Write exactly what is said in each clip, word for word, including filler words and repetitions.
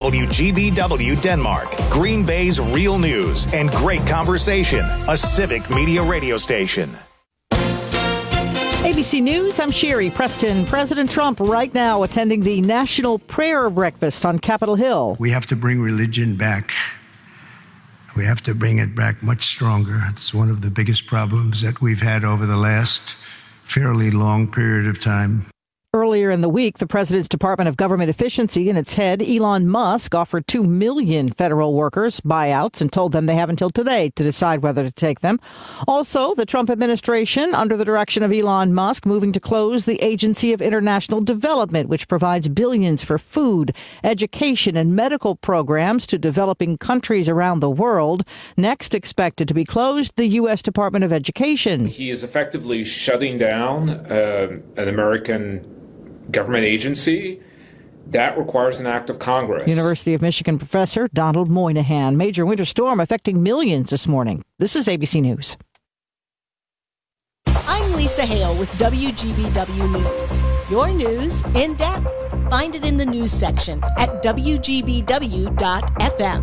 W G B W Denmark, Green Bay's real news and great conversation, a civic media radio station. A B C News, I'm Sherry Preston. President Trump right now attending the National Prayer Breakfast on Capitol Hill. We have to bring religion back. We have to bring it back much stronger. It's one of the biggest problems that we've had over the last fairly long period of time. Earlier in the week, the president's Department of Government Efficiency and its head, Elon Musk, offered two million federal workers buyouts and told them they have until today to decide whether to take them. Also, the Trump administration, under the direction of Elon Musk, moving to close the Agency of International Development, which provides billions for food, education, and medical programs to developing countries around the world. Next expected to be closed, the U S Department of Education. He is effectively shutting down uh, an American government agency. That requires an act of Congress. University of Michigan professor Donald Moynihan. Major winter storm affecting millions this morning. This is A B C News. I'm Lisa Hale with W G B W News. Your news in depth. Find it in the news section at W G B W dot F M.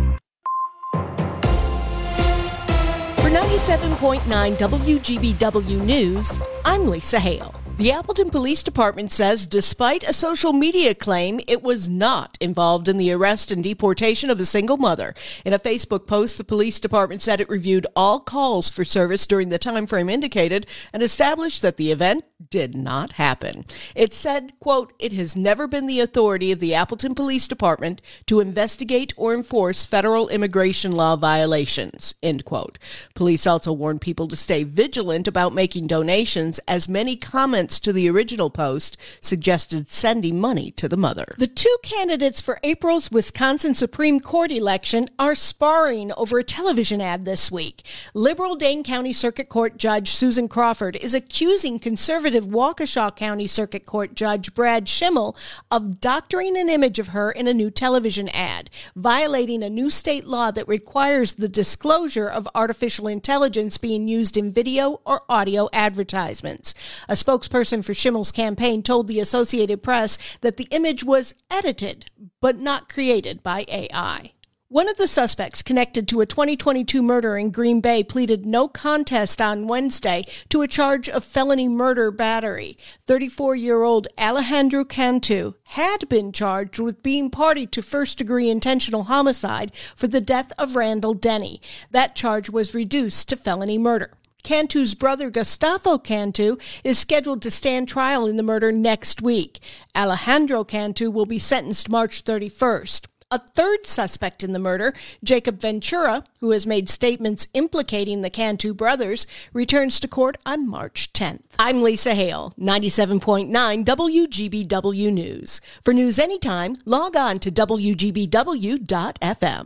For ninety-seven point nine W G B W News, I'm Lisa Hale. The Appleton Police Department says despite a social media claim, it was not involved in the arrest and deportation of a single mother. In a Facebook post, the police department said it reviewed all calls for service during the time frame indicated and established that the event did not happen. It said, quote, "It has never been the authority of the Appleton Police Department to investigate or enforce federal immigration law violations," end quote. Police also warned people to stay vigilant about making donations, as many comments to the original post suggested sending money to the mother. The two candidates for April's Wisconsin Supreme Court election are sparring over a television ad this week. Liberal Dane County Circuit Court Judge Susan Crawford is accusing conservative Waukesha County Circuit Court Judge Brad Schimmel of doctoring an image of her in a new television ad, violating a new state law that requires the disclosure of artificial intelligence being used in video or audio advertisements. A spokesperson for Schimmel's campaign told the Associated Press that the image was edited, but not created by A I. One of the suspects connected to a twenty twenty-two murder in Green Bay pleaded no contest on Wednesday to a charge of felony murder battery. thirty-four-year-old Alejandro Cantu had been charged with being party to first-degree intentional homicide for the death of Randall Denny. That charge was reduced to felony murder. Cantu's brother, Gustavo Cantu, is scheduled to stand trial in the murder next week. Alejandro Cantu will be sentenced March thirty-first. A third suspect in the murder, Jacob Ventura, who has made statements implicating the Cantu brothers, returns to court on March tenth. I'm Lisa Hale, ninety-seven point nine W G B W News. For news anytime, log on to W G B W dot F M.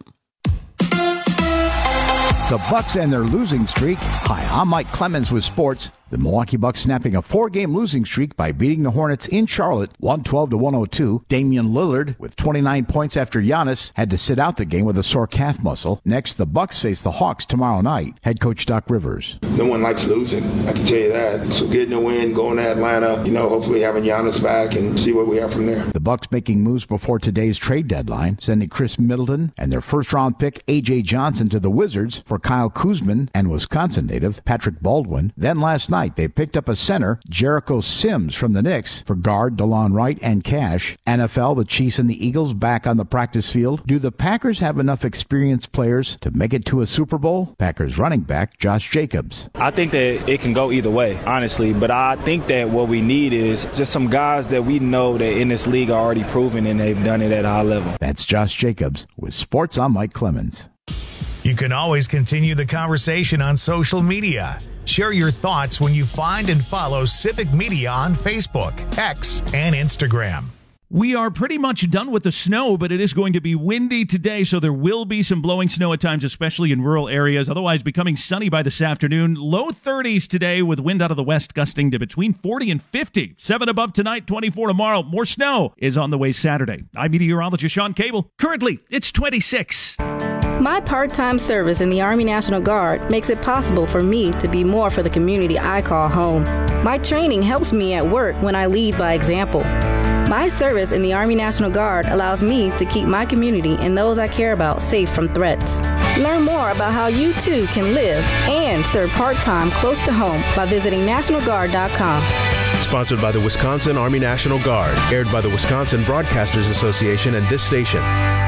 The Bucks and their losing streak. Hi, I'm Mike Clemens with sports. The Milwaukee Bucks snapping a four-game losing streak by beating the Hornets in Charlotte, one twelve to one oh two. Damian Lillard, with twenty-nine points after Giannis had to sit out the game with a sore calf muscle. Next, the Bucks face the Hawks tomorrow night. Head coach Doc Rivers. No one likes losing, I can tell you that. So getting a win, going to Atlanta, you know, hopefully having Giannis back and see what we have from there. The Bucks making moves before today's trade deadline, sending Chris Middleton and their first-round pick A J Johnson to the Wizards for Kyle Kuzman and Wisconsin native Patrick Baldwin. Then last night, they picked up a center, Jericho Sims from the Knicks, for guard DeLon Wright and cash. N F L, the Chiefs and the Eagles back on the practice field. Do the Packers have enough experienced players to make it to a Super Bowl? Packers running back Josh Jacobs. I think that it can go either way, honestly, but I think that what we need is just some guys that we know that in this league are already proven and they've done it at a high level. That's Josh Jacobs. With Sports, I'm Mike Clemens. You can always continue the conversation on social media. Share your thoughts when you find and follow Civic Media on Facebook, X, and Instagram. We are pretty much done with the snow, but it is going to be windy today, so there will be some blowing snow at times, especially in rural areas. Otherwise, becoming sunny by this afternoon. Low thirties today with wind out of the west gusting to between forty and fifty. seven above tonight, twenty-four tomorrow. More snow is on the way Saturday. I'm meteorologist Sean Cable. Currently, it's twenty-six. My part-time service in the Army National Guard makes it possible for me to be more for the community I call home. My training helps me at work when I lead by example. My service in the Army National Guard allows me to keep my community and those I care about safe from threats. Learn more about how you too can live and serve part-time close to home by visiting national guard dot com. Sponsored by the Wisconsin Army National Guard. Aired by the Wisconsin Broadcasters Association and this station.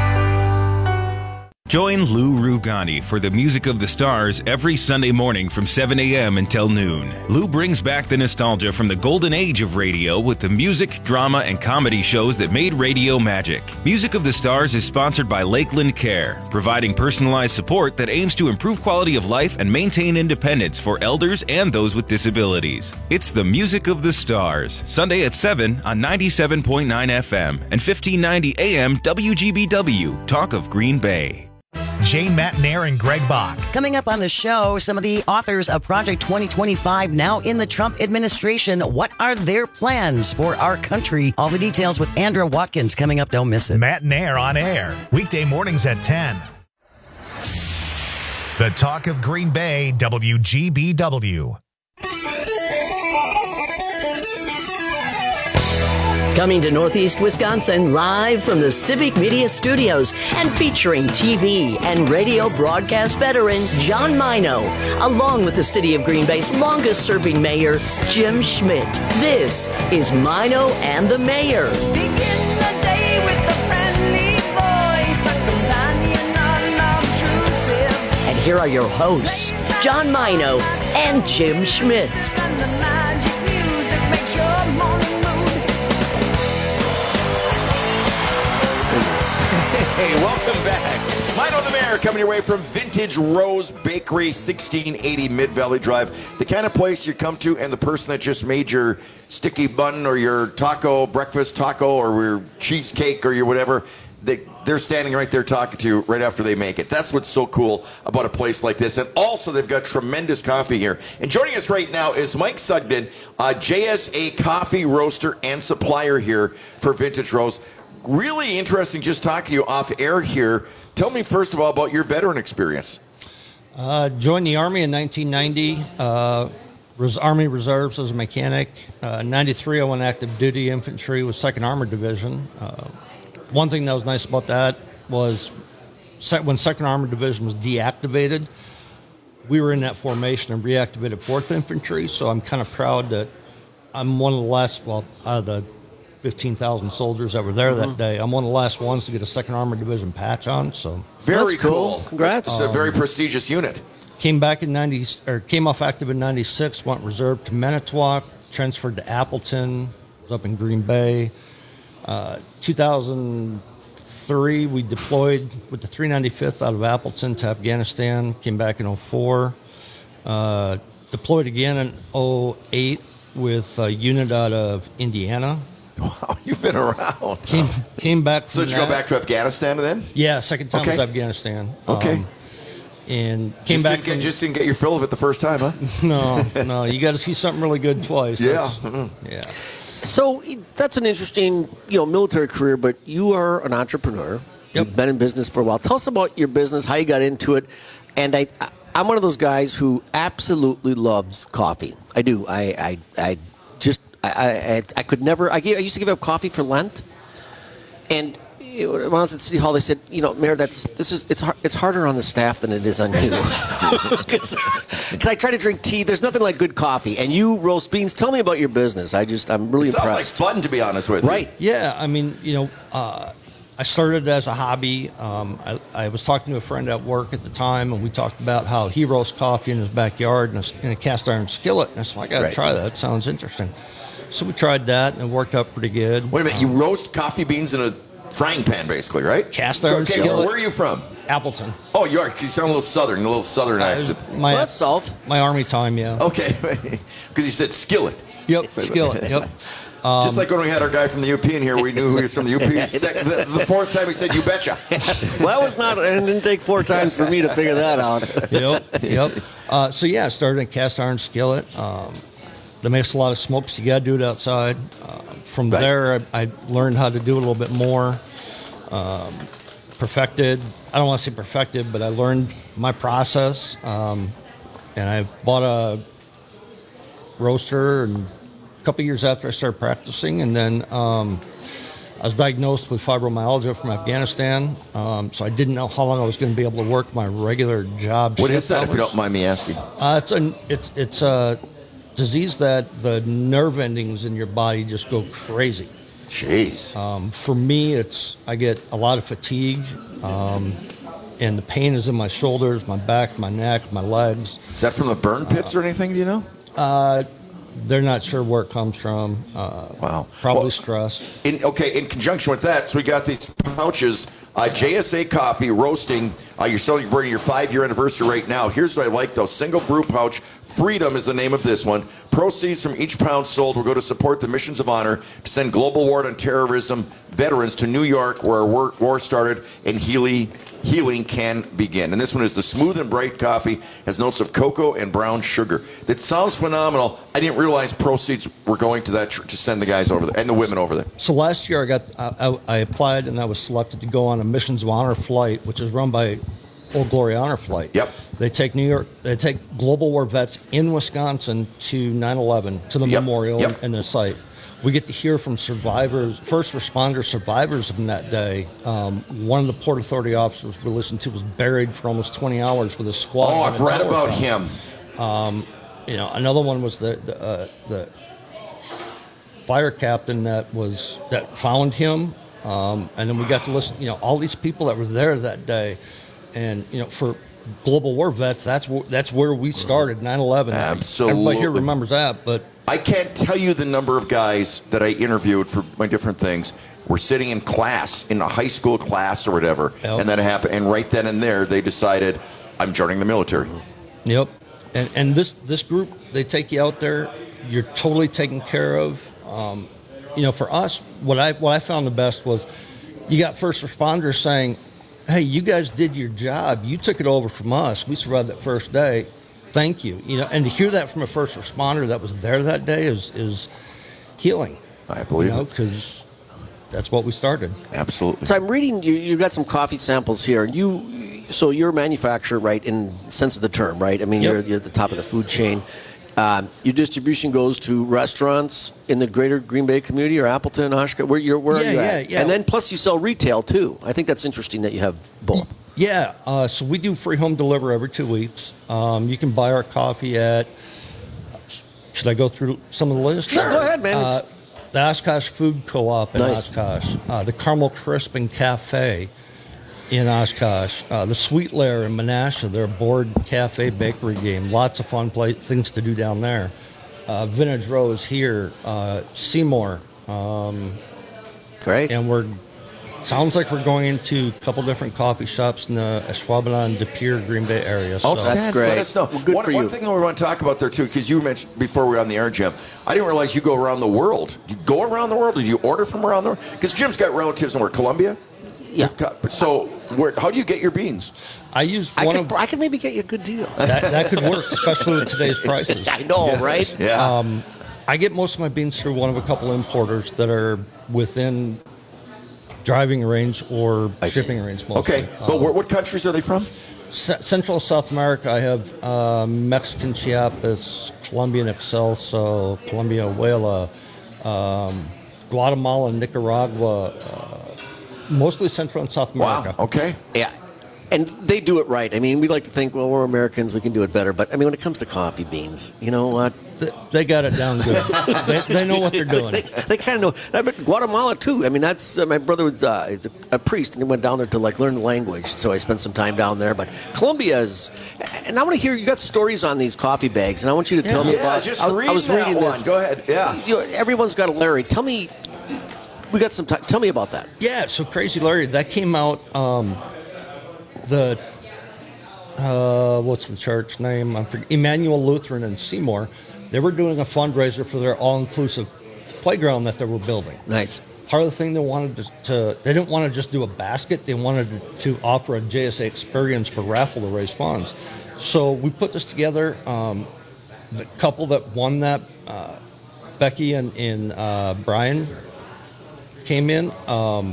Join Lou Rugani for the Music of the Stars every Sunday morning from seven a.m. until noon. Lou brings back the nostalgia from the golden age of radio with the music, drama, and comedy shows that made radio magic. Music of the Stars is sponsored by Lakeland Care, providing personalized support that aims to improve quality of life and maintain independence for elders and those with disabilities. It's the Music of the Stars, Sunday at seven on ninety-seven point nine F M and fifteen ninety A M W G B W, Talk of Green Bay. Jane Matnair and Greg Bach. Coming up on the show, some of the authors of Project twenty twenty-five now in the Trump administration. What are their plans for our country? All the details with Andrew Watkins coming up. Don't miss it. Matnair on air, weekday mornings at ten. The Talk of Green Bay, W G B W. Coming to Northeast Wisconsin live from the Civic Media Studios and featuring T V and radio broadcast veteran John Mino, along with the City of Green Bay's longest-serving mayor, Jim Schmidt. This is Mino and the Mayor. Begin the day with a friendly voice, a companion unobtrusive. And here are your hosts, John Mino and Jim Schmidt. And the magic music makes your morning mood. Hey, welcome back. Mino the Mayor coming your way from Vintage Rose Bakery, sixteen eighty Mid-Valley Drive. The kind of place you come to and the person that just made your sticky bun or your taco, breakfast taco, or your cheesecake or your whatever, they, they're standing right there talking to you right after they make it. That's what's so cool about a place like this. And also, they've got tremendous coffee here. And joining us right now is Mike Sugden, uh, J S A coffee roaster and supplier here for Vintage Rose. Really interesting just talking to you off air here. Tell me, first of all, about your veteran experience. Uh, joined the Army in nineteen ninety, uh, was Army Reserves as a mechanic. Uh, ninety-three, I went active duty infantry with second Armored Division. Uh, one thing that was nice about that was when second Armored Division was deactivated, we were in that formation and reactivated fourth Infantry, so I'm kind of proud that I'm one of the last, well, out of the fifteen thousand soldiers that were there mm-hmm. that day, I'm one of the last ones to get a second Armored Division patch on. So very cool. Congrats. It's um, a very prestigious unit. Came back in ninety, or came off active in ninety-six, went reserve to Manitowoc, transferred to Appleton, was up in Green Bay. Uh, two thousand three, we deployed with the three ninety-fifth out of Appleton to Afghanistan, came back in oh four. Uh, deployed again in oh eight with a unit out of Indiana. Wow, you've been around. Came, came back. So did you that. go back to Afghanistan then? Yeah, second time okay. was Afghanistan. Okay. Um, and came just back. Didn't get, from, just didn't get your fill of it the first time, huh? No, no. You got to see something really good twice. Yeah. Mm-hmm. Yeah. So that's an interesting, you know, military career, but you are an entrepreneur. Yep. You've been in business for a while. Tell us about your business, how you got into it. And I, I'm one of those guys who absolutely loves coffee. I do. I, I, I just. I, I I could never. I, gave, I used to give up coffee for Lent, and you know, when I was at City Hall, they said, "You know, Mayor, that's this is it's hard, it's harder on the staff than it is on you." Because I try to drink tea. There's nothing like good coffee, and you roast beans. Tell me about your business. I just I'm really it sounds impressed. like fun, to be honest with you. Right? Yeah. I mean, you know, uh, I started as a hobby. Um, I, I was talking to a friend at work at the time, and we talked about how he roasts coffee in his backyard in a, in a cast iron skillet. And I said, well, I got to right. try that. It sounds interesting. So we tried that, and it worked out pretty good. Wait a minute, you roast coffee beans in a frying pan, basically, right? Cast iron okay, skillet. Where are you from? Appleton. Oh, you are. 'Cause you sound a little southern, a little southern accent. Uh, my, well, that's south. My Army time, yeah. Okay, because you said skillet. Yep, skillet, yep. Um, Just like when we had our guy from the U P in here, we knew he was from the U P. the, the fourth time he said, "You betcha." Well, that was not. It didn't take four times for me to figure that out. Yep, yep. Uh, so yeah, I started in cast iron skillet. Um, that makes a lot of smoke, so you got to do it outside. Uh, from right. there, I, I learned how to do it a little bit more. Um, perfected. I don't want to say perfected, but I learned my process. Um, and I bought a roaster and couple years after I started practicing, and then um, I was diagnosed with fibromyalgia from Afghanistan, um, so I didn't know how long I was going to be able to work my regular job. What is that, hours. if you don't mind me asking? Uh, it's a it's it's a disease that the nerve endings in your body just go crazy. Jeez. Um, for me, it's I get a lot of fatigue, um, and the pain is in my shoulders, my back, my neck, my legs. Is that from the burn pits uh, or anything? Do you know? Uh, They're not sure where it comes from. Uh, wow. Probably well, stress. In, okay, in conjunction with that, so we got these pouches. Uh, J S A Coffee Roasting. Uh, you're celebrating your five-year anniversary right now. Here's what I like, though. Single brew pouch. Freedom is the name of this one. Proceeds from each pound sold will go to support the Missions of Honor to send global war on terrorism veterans to New York, where our war started, and Healy. Healing can begin. And this one is the Smooth and Bright Coffee. Has notes of cocoa and brown sugar. That sounds phenomenal. I didn't realize proceeds were going to that to send the guys over there and the women over there. So last year I got I, I applied and I was selected to go on a Missions of Honor flight, which is run by Old Glory Honor Flight. Yep. They take New York. They take global war vets in Wisconsin to nine eleven to the yep. memorial yep. and the site. We get to hear from survivors, first responder survivors from that day. Um, one of the Port Authority officers we listened to was buried for almost twenty hours with a squad. Oh, I've read about film. him. Um, you know, another one was the the, uh, the fire captain that was that found him, um, and then we got to listen. You know, all these people that were there that day, and you know, for global war vets, that's wh- that's where we started. nine eleven. Absolutely. Everybody here remembers that, but. I can't tell you the number of guys that I interviewed for my different things were sitting in class, in a high school class or whatever, yep. and that happened. And right then and there, they decided, I'm joining the military. Yep. And and this this group, they take you out there. You're totally taken care of. Um, you know, for us, what I what I found the best was, you got first responders saying, "Hey, you guys did your job. You took it over from us. We survived that first day. Thank you." You know, and to hear that from a first responder that was there that day is is healing. I believe you know, it. because that's what we started. Absolutely. So I'm reading. You you got some coffee samples here. You so you're a manufacturer, right? In the sense of the term, right? I mean, Yep. you're, you're at the top of the food chain. Um, your distribution goes to restaurants in the greater Green Bay community, or Appleton, Oshkosh. Where you're where Yeah, are you yeah, at? yeah. And then plus you sell retail too. I think that's interesting that you have both. Yeah, uh, so we do free home delivery every two weeks. Um, you can buy our coffee at, should I go through some of the list? Sure, go ahead, man. Uh, the Oshkosh Food Co-op in Nice. Oshkosh, uh, the Carmel Crisp and Cafe in Oshkosh, uh, the Sweet Lair in Menasha, their board cafe bakery game. Lots of fun play, things to do down there. Uh, Vintage Rose here, uh, Seymour. Um, Great. And we're sounds like we're going into a couple different coffee shops in the Ashwaubenon, De Pere, Green Bay area. Oh, So. That's great. Let us know. Well, good one, for one you. thing that we want to talk about there, too, because you mentioned before we were on the air, Jim, I didn't realize you go around the world. Do you go around the world? Do you order from around the world? Because Jim's got relatives in where, Colombia? Yeah. Got, so where, how do you get your beans? I use I one could, of I could maybe get you a good deal. that, that could work, especially with today's prices. I know, right? Yeah. Um, I get most of my beans through one of a couple importers that are within driving range or I shipping see. range. Mostly. Okay, but Um, where, what countries are they from? C- Central South America, I have uh, Mexican Chiapas, Colombian Excelso, Colombia Huela, um, Guatemala, Nicaragua, uh, mostly Central and South America. Wow, okay. Yeah. And they do it right. I mean, we like to think, well, we're Americans, we can do it better. But, I mean, when it comes to coffee beans, you know what? They, they got it down good. they, they know what they're doing. They, they kind of know. I mean, Guatemala, too. I mean, that's uh, my brother was uh, a priest, and he went down there to, like, learn the language. So I spent some time down there. But Colombia is, and I want to hear, you got stories on these coffee bags, and I want you to tell yeah, me about. just I, read I was that reading one. this. Go ahead. Yeah. You know, everyone's got a Larry. Tell me, we got some time. Tell me about that. Yeah, so Crazy Larry, that came out, um, the, uh, what's the church name? I'm forget- Emmanuel Lutheran in Seymour. They were doing a fundraiser for their all-inclusive playground that they were building. Nice. Part of the thing they wanted to, to they didn't want to just do a basket. They wanted to, to offer a J S A experience for raffle to raise funds. So we put this together. Um, the couple that won that, uh, Becky and, and uh, Brian, came in. Um,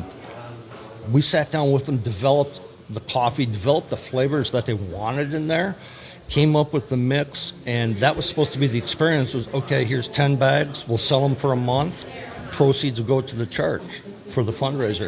we sat down with them, developed the coffee, developed the flavors that they wanted in there, came up with the mix, and that was supposed to be the experience. Was okay, here's ten bags, we'll sell them for a month, proceeds will go to the church for the fundraiser.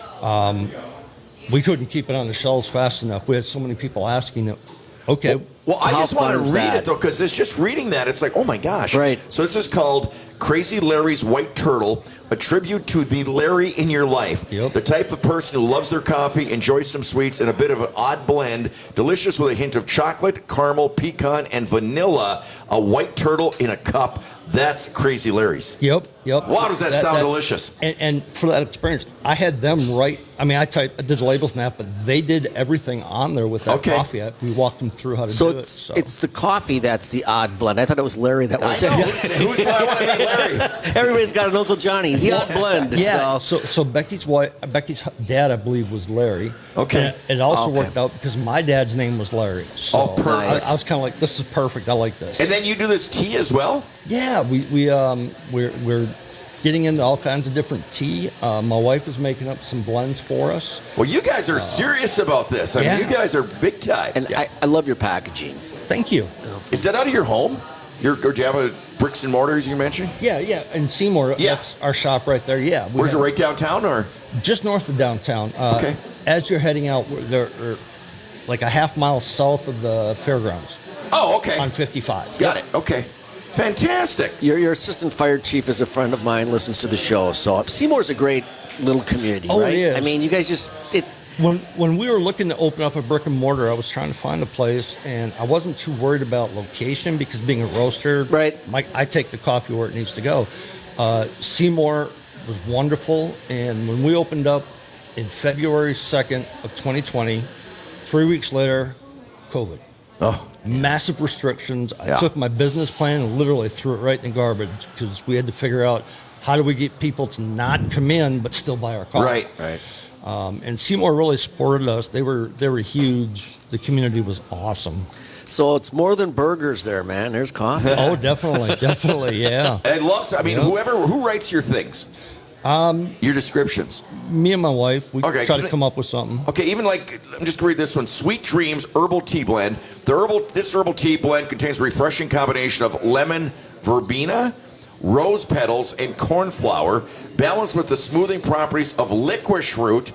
Um, we couldn't keep it on the shelves fast enough. We had so many people asking it. Okay. Well, well I How just want to fun is read that? it, though, because it's just reading that, it's like, oh, my gosh. Right. So this is called Crazy Larry's White Turtle, a tribute to the Larry in your life. Yep. The type of person who loves their coffee, enjoys some sweets, and a bit of an odd blend. Delicious with a hint of chocolate, caramel, pecan, and vanilla. A white turtle in a cup. That's Crazy Larry's. Yep, yep. Wow, does that, That- sound that- delicious? And, and for that experience, I had them write. I mean, I typed, I did the labels and that, but they did everything on there with that Okay. coffee. I, we walked them through how to So do it's, it. So it's the coffee that's the odd blend. I thought it was Larry that was I know. Who's, who's I want to be Larry? Everybody's got an Uncle Johnny, the odd blend. Yeah. So, So, so Becky's wife, Becky's dad, I believe, was Larry. Okay. And it also Okay. worked out because my dad's name was Larry. So Oh, perfect. I, I was kind of like, this is perfect. I like this. And then you do this tea as well? Yeah, we we um we're we're getting into all kinds of different tea. Uh, my wife is making up some blends for us. Well, you guys are serious about this. I yeah. mean, you guys are big time. and I, I love your packaging. Thank you. Is that out of your home? Your, or do you have a bricks and mortar, as you mentioned? Yeah, yeah. In Seymour, Yeah. that's our shop right there. Yeah. we Where's it, have- right downtown, or? Just north of downtown. Uh, Okay. As you're heading out, we're- there are like a half mile south of the fairgrounds. Oh, okay. On fifty-five. Got it. Okay. Fantastic. Your, your assistant fire chief is a friend of mine, listens to the show. So Seymour's a great little community, Oh, right? it is. I mean, you guys just... It, When when we were looking to open up a brick and mortar, I was trying to find a place, and I wasn't too worried about location because being a roaster, right? Like I take the coffee where it needs to go. Uh, Seymour was wonderful, and when we opened up in February second of twenty twenty, three weeks later, COVID. Oh, massive restrictions. I Yeah. took my business plan and literally threw it right in the garbage because we had to figure out how do we get people to not come in but still buy our coffee. Right, right. Um, and Seymour really supported us. They were they were huge. The community was awesome. So it's more than burgers there, man. There's coffee. Oh, definitely, definitely, yeah. I love. I mean, Yeah. whoever who writes your things, Um, your descriptions. me and my wife, we Okay, try can to I- come up with something. Okay, even like I'm just gonna read this one. Sweet Dreams Herbal Tea Blend. The herbal this herbal tea blend contains a refreshing combination of lemon, verbena, rose petals, and corn flour, balanced with the smoothing properties of licorice root,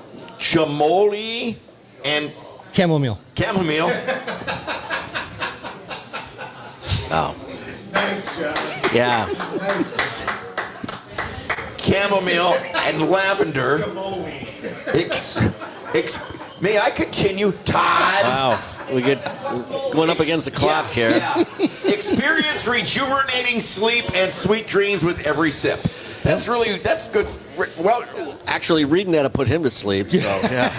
chamomile, and chamomile. Chamomile. Oh. Nice job. Yeah. Nice. Chamomile and lavender. Ex, ex, may I continue, Todd? Wow. We get going up against the clock here. Yeah. Experience rejuvenating sleep and sweet dreams with every sip. That's really, that's good. Well, Actually, reading that will put him to sleep. So, yeah.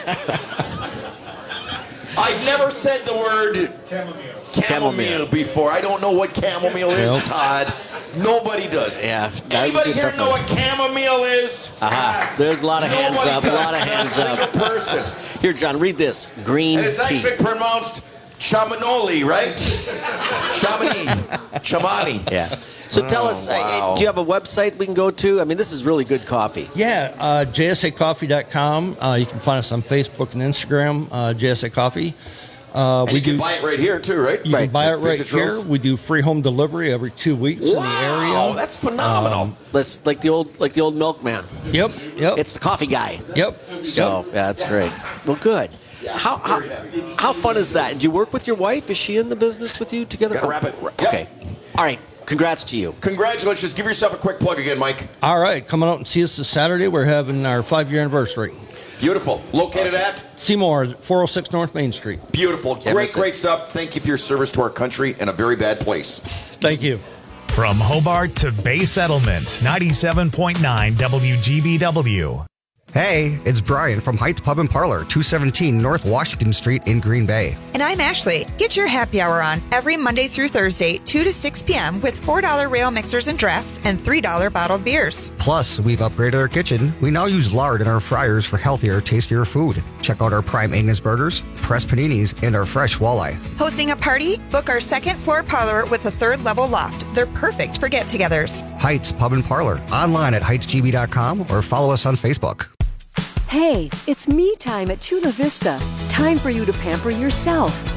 I've never said the word Chamomile. chamomile Chamomile. before. I don't know what chamomile is, Nope. Todd. Nobody does. Yeah. Anybody That here was a know tough what chamomile is? Aha. There's a lot of hands Nobody up. A does. lot of Not hands a single up. person. Here, John, read this. Green And it's tea. actually pronounced chamanoli, right? Chamani. Chamani. Yeah. So tell Oh, us, uh, wow. do you have a website we can go to? I mean, this is really good coffee. Yeah, uh, J S A coffee dot com. Uh, you can find us on Facebook and Instagram, uh, J S A Coffee. Uh, And you can buy it right here, too, right? You can buy it Like right Vintage here. Rose? We do free home delivery every two weeks in the area. Wow, that's phenomenal. Um, That's like the old, like the old milkman. Yep, yep. It's the coffee guy. Yep. So yeah, that's great. Well, good. How how, how fun is that? Do you work with your wife? Is she in the business with you together? Gotta wrap it. Okay. All right. Congrats to you. Congratulations. Give yourself a quick plug again, Mike. All right, coming out and see us this Saturday. We're having our five-year anniversary. Beautiful. Located at? Seymour, four oh six North Main Street. Beautiful. Can't Great, miss it. great stuff. Thank you for your service to our country in a very bad place. Thank you. From Hobart to Bay Settlement, ninety-seven point nine W G B W. Hey, it's Brian from Heights Pub and Parlor, two seventeen North Washington Street in Green Bay. And I'm Ashley. Get your happy hour on every Monday through Thursday, two to six p.m. with four dollar rail mixers and drafts and three dollar bottled beers. Plus, we've upgraded our kitchen. We now use lard in our fryers for healthier, tastier food. Check out our prime Angus burgers, pressed paninis, and our fresh walleye. Hosting a party? Book our second floor parlor with a third level loft. They're perfect for get-togethers. Heights Pub and Parlor, online at heights g b dot com or follow us on Facebook. Hey, it's me time at Chula Vista. Time for you to pamper yourself.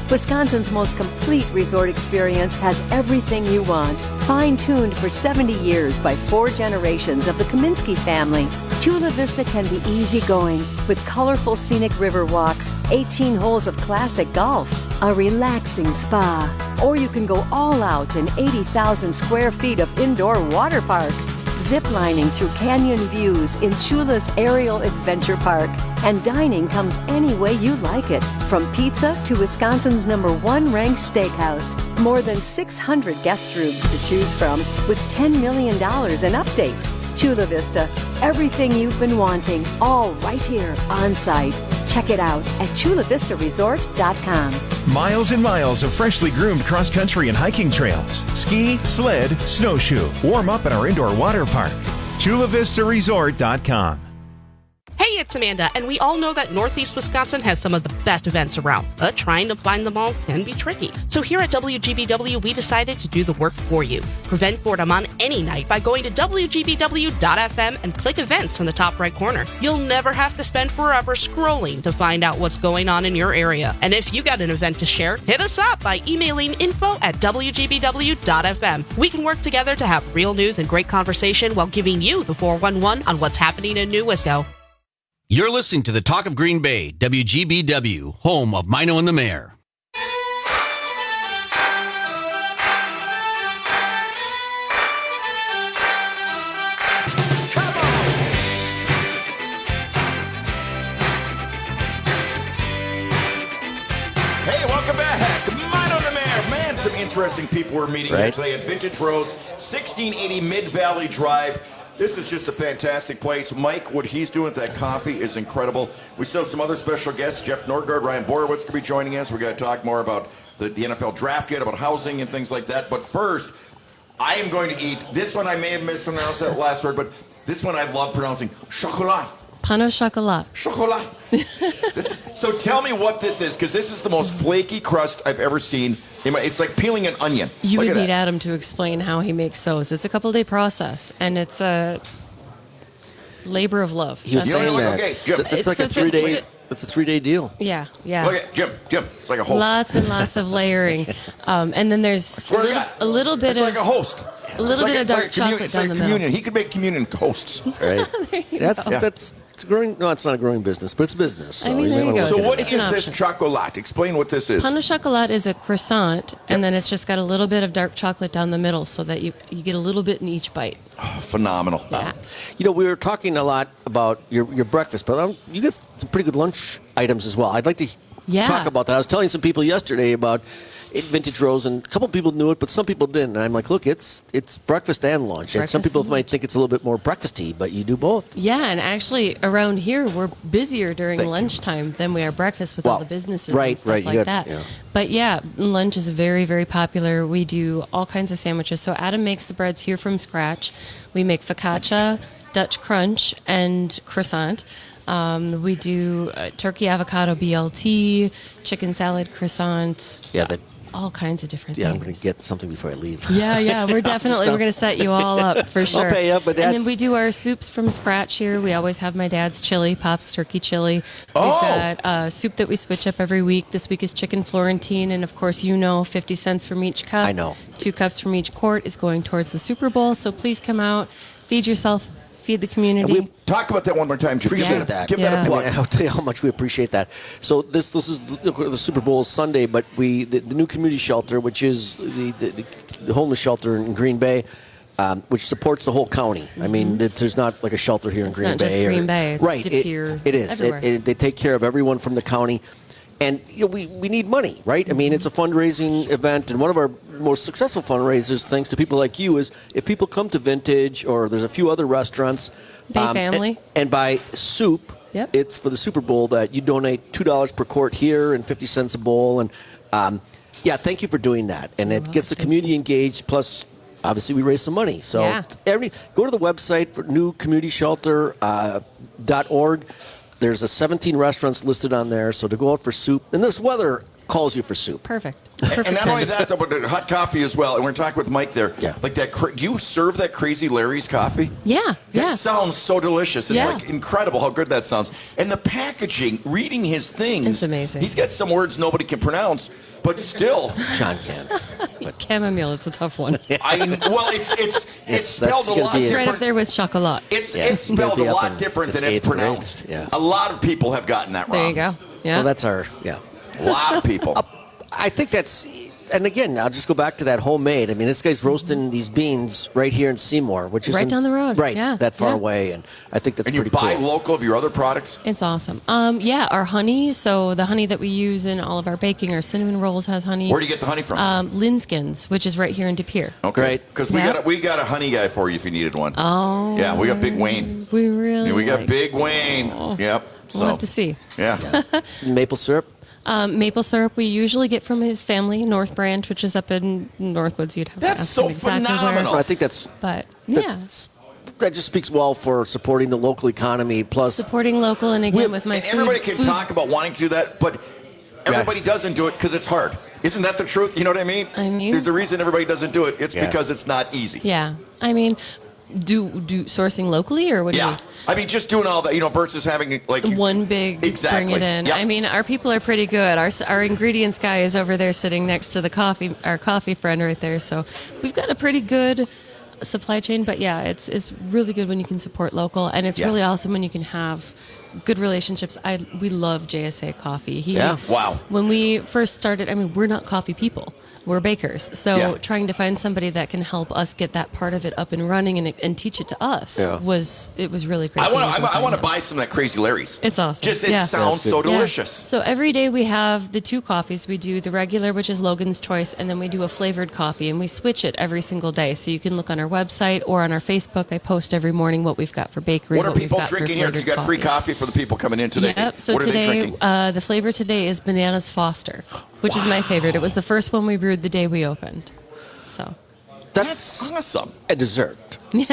Wisconsin's most complete resort experience has everything you want. Fine-tuned for seventy years by four generations of the Kaminsky family, Chula Vista can be easygoing with colorful scenic river walks, eighteen holes of classic golf, a relaxing spa, or you can go all out in eighty thousand square feet of indoor water park. Ziplining through canyon views in Chula's Aerial Adventure Park. And dining comes any way you like it, from pizza to Wisconsin's number one ranked steakhouse. More than six hundred guest rooms to choose from with ten million dollars in updates. Chula Vista, everything you've been wanting, all right here on site. Check it out at chula vista resort dot com. Miles and miles of freshly groomed cross-country and hiking trails. Ski, sled, snowshoe. Warm up at our indoor water park. chula vista resort dot com. Hey, it's Amanda, and we all know that Northeast Wisconsin has some of the best events around, but trying to find them all can be tricky. So here at W G B W, we decided to do the work for you. Prevent boredom on any night by going to w g b w dot f m and click events in the top right corner. You'll never have to spend forever scrolling to find out what's going on in your area. And if you got an event to share, hit us up by emailing info at w g b w dot f m. We can work together to have real news and great conversation while giving you the four one one on what's happening in New Wisco. You're listening to the Talk of Green Bay, W G B W, home of Mino and the Mayor. Hey, welcome back. Mino and the Mayor. Man, some interesting people we're meeting Right. here today at Vintage Rose, sixteen eighty Mid-Valley Drive. This is just a fantastic place. Mike, what he's doing with that coffee is incredible. We still have some other special guests. Jeff Norgard, Ryan Borowitz could be joining us. We're going to talk more about the, the N F L draft yet, about housing and things like that. But first, I am going to eat this one. I may have mispronounced that last word, but this one I love pronouncing. Chocolat. Pain au chocolat. Chocolat. This is, so tell me what this is, because this is the most flaky crust I've ever seen. in my- It's like peeling an onion. You Look would at need that. Adam to explain how he makes those. It's a couple day process, and it's a labor of love. He was That's saying what- that. okay, Jim. It's, it's like So a it's a- three day. it's a- It's a three day deal. Yeah, yeah. Look at Jim. Jim. It's like a host. Lots and lots of layering, um, and then there's a Swear to little, God. a little bit It's of like a host. a little It's bit like of a- dark it's like communion- chocolate it's down like the communion. middle. He could make communion hosts. Right. There you That's go. that's it's growing. No, it's not a growing business, but it's business. So I mean, you there might you wanna go. look So at what it. It's an is this option. chocolat? Explain what this is. Pain au chocolat is a croissant, and then it's just got a little bit of dark chocolate down the middle, so that you you get a little bit in each bite. Phenomenal. Yeah. You know, we were talking a lot about your your breakfast, but um, you get some pretty good lunch items as well. I'd like to Yeah. talk about that. I was telling some people yesterday about it, Vintage Rose, and a couple people knew it, but some people didn't. And I'm like, look, it's it's breakfast and lunch. and some Breakfast people and might think it's a little bit more breakfasty, but you do both. Yeah, and actually around here we're busier during Thank you. lunchtime than we are breakfast with all Well, the businesses right, and stuff right, you like got- that. yeah. But yeah, lunch is very, very popular. We do all kinds of sandwiches. So Adam makes the breads here from scratch. We make focaccia, Dutch crunch, and croissant. Um, we do uh, turkey avocado B L T, chicken salad croissant. Yeah, that. All kinds of different Yeah, I'm things. going to get something before I leave. Yeah, yeah, we're definitely we're going to set you all up for sure. I'll pay you, but and then that's- we do our soups from scratch here. We always have my dad's chili, Pop's turkey chili. Oh! We've got uh, soup that we switch up every week. This week is chicken Florentine, and of course, you know, fifty cents from each cup. I know. Two cups from each quart is going towards the Super Bowl. So please come out, feed yourself, feed the community. Talk about that one more time, Jim. Appreciate Give it- that. Give that Yeah. a plug. I mean, I'll tell you how much we appreciate that. So this this is the, the Super Bowl is Sunday, but we the, the new community shelter, which is the the, the homeless shelter in Green Bay, um, which supports the whole county. I mean, it, there's not like a shelter here in It's Green not Bay. just Green Bay, it's right? De it- Pere, it is. It, everywhere. it, they take care of everyone from the county. And you know, we, we need money, right? I mean, it's a fundraising event, and one of our most successful fundraisers, thanks to people like you, is if people come to Vintage or there's a few other restaurants, Bay and- Family. and buy soup. Yep. It's for the Super Bowl that you donate two dollars per quart here and fifty cents a bowl. And um, yeah, thank you for doing that. And it gets the community engaged. Plus, obviously, we raise some money. So Yeah. every go to the website for new community shelter dot org. There's a seventeen restaurants listed on there. So to go out for soup, and this weather calls you for soup. Perfect. And, and not only that, though, but the hot coffee as well. And we're talking with Mike there. Yeah. Like that. Cra- do you serve that Crazy Larry's coffee? Yeah. That yeah. sounds so delicious. It's Yeah. like incredible how good that sounds. And the packaging, reading his things. It's amazing. He's got some words nobody can pronounce, but still. John can. Chamomile, it's a tough one. I well, it's it's it's, It's- spelled that's a gonna lot be- It's right different. up there with chocolat. It's Yeah. it's spelled It'll be a up lot in- different it's than it's eighth grade. pronounced. Yeah. A lot of people have gotten that wrong. There you go. Yeah. Well, that's our, yeah. A lot of people. I think that's, and again, I'll just go back to that homemade. I mean, this guy's roasting these beans right here in Seymour, which is Right down the road. right, Yeah, that far yeah. away, and I think that's And you pretty buy cool. local of your other products? It's awesome. Um, yeah, our honey. So the honey that we use in all of our baking, our cinnamon rolls has honey. Where do you get the honey from? Um, Linskins, which is right here in De Pere. Okay. Because we Yeah. got a, we got a honey guy for you if you needed one. Oh. Yeah, we got Big Wayne. We really. Yeah, we got like- Big Wayne. Oh. Yep. So We'll have to see. Yeah. Maple syrup. Um, maple syrup we usually get from his family, North Branch, which is up in Northwoods. You'd have to That's ask so him exactly phenomenal. Where. I think that's But yeah, that's, that just speaks well for supporting the local economy. Plus, supporting local, and again with my And food, everybody can food- talk about wanting to do that, but everybody doesn't do it because it's hard. Isn't that the truth? You know what I mean? I mean- There's a reason everybody doesn't do it. It's Yeah. because it's not easy. Yeah, I mean, do do sourcing locally or what? Do Yeah. you, I mean, just doing all that, you know, versus having like one big Exactly. bring it in. Yep. I mean, our people are pretty good. Our our ingredients guy is over there sitting next to the coffee, our coffee friend right there. So we've got a pretty good supply chain. But yeah, it's it's really good when you can support local, and it's Yeah. really awesome when you can have good relationships. I we love J S A Coffee. He, Yeah. Wow. When we first started, I mean, we're not coffee people. We're bakers. So Yeah. trying to find somebody that can help us get that part of it up and running and, and teach it to us Yeah. was it was really great. I want to to I want to buy some of that Crazy Larry's. It's awesome. Just it Yeah. sounds That's so good. Yeah. delicious. So every day we have the two coffees. We do the regular, which is Logan's Choice, and then we do a flavored coffee, and we switch it every single day. So you can look on our website or on our Facebook. I post every morning what we've got for bakery. What are we've people got for drinking here? 'Cause you flavored got free coffee for the people coming in today. Yep. So what are they today, drinking? uh, the flavor today is Bananas Foster, which is my favorite. It was the first one we brewed the day we opened. So. That's awesome. a dessert. Yeah,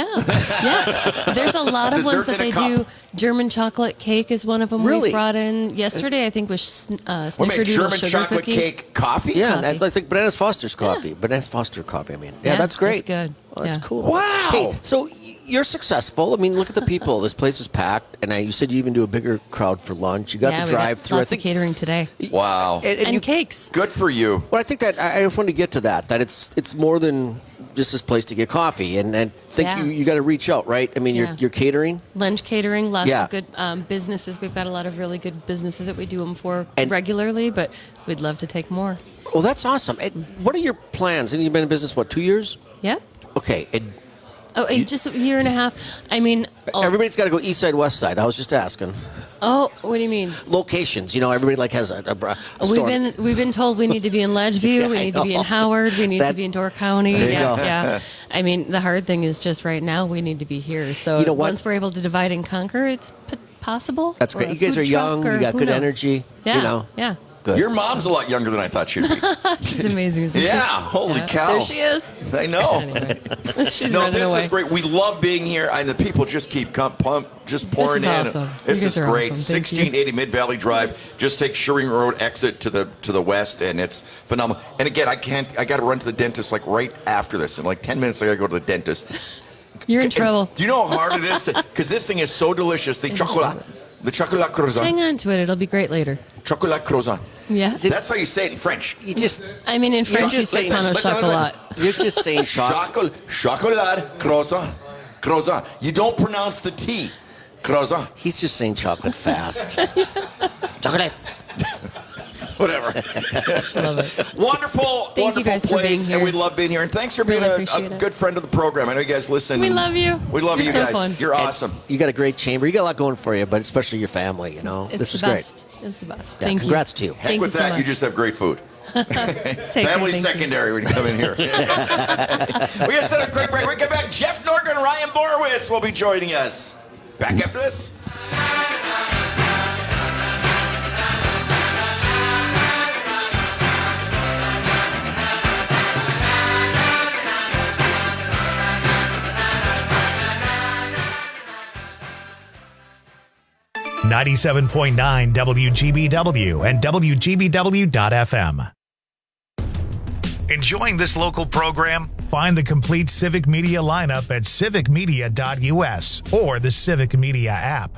yeah. There's a lot of Dessert ones that in a they cup. do. German chocolate cake is one of them Really? we brought in yesterday. I think was sn- uh, Wait a minute, Snickerdoodle German sugar chocolate cookie. cake coffee? Yeah, Coffee. and I think Bananas Foster's coffee. Bananas Foster coffee. I mean, yeah, Yeah, that's great. it's good. Well, that's Yeah. cool. Wow. Hey, so y- you're successful. I mean, look at the people. This place is packed, and I, you said you even do a bigger crowd for lunch. You got yeah, the we got drive through. I lots think. of catering today Wow. And, and and you, cakes. Good for you. well, I think that I, I just want to get to that. That it's it's more than just this place to get coffee, and I think Yeah. you, you got to reach out, right? I mean, Yeah. you're you're catering. Lunch catering, lots Yeah. of good um, businesses. We've got a lot of really good businesses that we do them for And- regularly, but we'd love to take more. Well, that's awesome. And what are your plans? And you've been in business what, two years? Yeah. Okay. And Oh, eh, just a year and a half. I mean, oh, everybody's got to go east side, west side. I was just asking. oh, what do you mean? Locations. You know, everybody like has a, a, a We've store. been we've been told we need to be in Ledgeview, Yeah, we I need to be in know. Howard, we need That- to be in Door County. There you yeah, go. yeah. I mean, the hard thing is just right now we need to be here. So You know what? once we're able to divide and conquer, it's p- possible. That's Or great. a You guys food are young. truck, or You got who good knows? energy. Yeah, You know. yeah. Good. Your mom's a lot younger than I thought she'd be. She's amazing. Isn't Yeah, she? holy Yeah. cow. There she is. I know. Anyway, she's no, running this away. is great. We love being here, and the people just keep come, pump, just pouring is in. awesome. This You is guys are great. awesome. Thank you. sixteen eighty Mid Valley Drive. Just take Shearing Road exit to the to the west, and it's phenomenal. And again, I can't. I got to run to the dentist like right after this. In like ten minutes, I got to go to the dentist. You're in And trouble. Do you know how hard it is to? Because this thing is so delicious. The It is chocolate, so the chocolate croissant, Hang on to it. It'll be great later. chocolate croissant. Yeah. That's how you say it in French. You just. I mean, in French, you just say say- on a listen, listen, chocolat. You're just saying chocolate. Chocolate, chocolate croissant, croissant. You don't pronounce the T. Croissant. He's just saying chocolate fast. Chocolate. Whatever. Love it. Wonderful, Thank you wonderful guys for place, being here. and we love being here. And thanks for being Really a, appreciate a it. good friend of the program. I know you guys listen. We love you. We love You're you so guys. fun. You're awesome. You got a great chamber. You got a lot going for you, but especially your family. You know, It's this the is great. best. It's the best. Yeah, Thank congrats to you. you. Heck Thank with you so that, you much. just have great food. Take Family it, thank you. secondary when you come in here. we got to set a quick break. We come back. Jeff Norgan and Ryan Borowitz will be joining us. Back after this. ninety-seven point nine W G B W and W G B W dot F M. Enjoying this local program? Find the complete Civic Media lineup at civic media dot U S or the Civic Media app.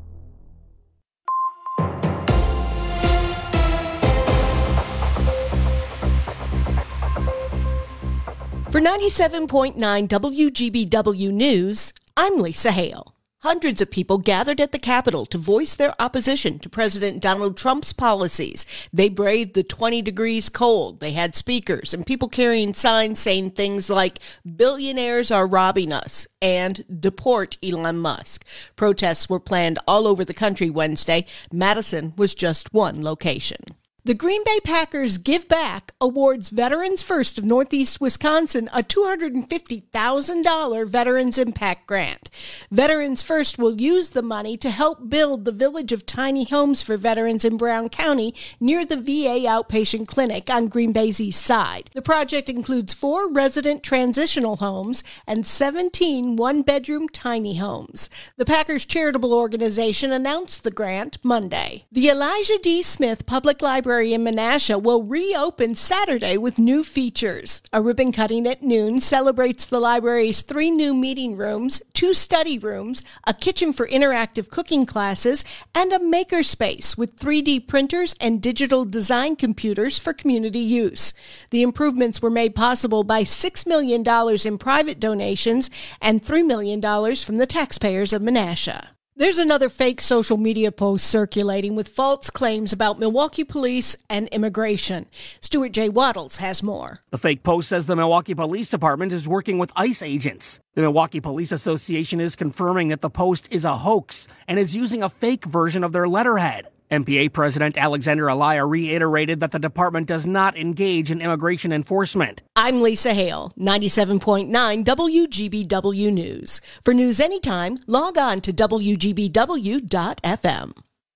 For ninety-seven point nine W G B W News, I'm Lisa Hale. Hundreds of people gathered at the Capitol to voice their opposition to President Donald Trump's policies. They braved the twenty degrees cold. They had speakers and people carrying signs saying things like, "Billionaires are robbing us," and "Deport Elon Musk." Protests were planned all over the country Wednesday. Madison was just one location. The Green Bay Packers Give Back awards Veterans First of Northeast Wisconsin a two hundred fifty thousand dollars Veterans Impact Grant. Veterans First will use the money to help build the Village of Tiny Homes for Veterans in Brown County near the V A outpatient clinic on Green Bay's east side. The project includes four resident transitional homes and seventeen one-bedroom tiny homes. The Packers charitable organization announced the grant Monday. The Elijah D. Smith Public Library in Menasha will reopen Saturday with new features. A ribbon cutting at noon celebrates the library's three new meeting rooms, two study rooms, a kitchen for interactive cooking classes, and a makerspace with three D printers and digital design computers for community use. The improvements were made possible by six million dollars in private donations and three million dollars from the taxpayers of Menasha. There's another fake social media post circulating with false claims about Milwaukee police and immigration. Stuart J. Waddles has more. The fake post says the Milwaukee Police Department is working with ICE agents. The Milwaukee Police Association is confirming that the post is a hoax and is using a fake version of their letterhead. M P A President Alexander Alaya reiterated that the department does not engage in immigration enforcement. I'm Lisa Hale, ninety-seven point nine W G B W News. For news anytime, log on to W G B W dot F M.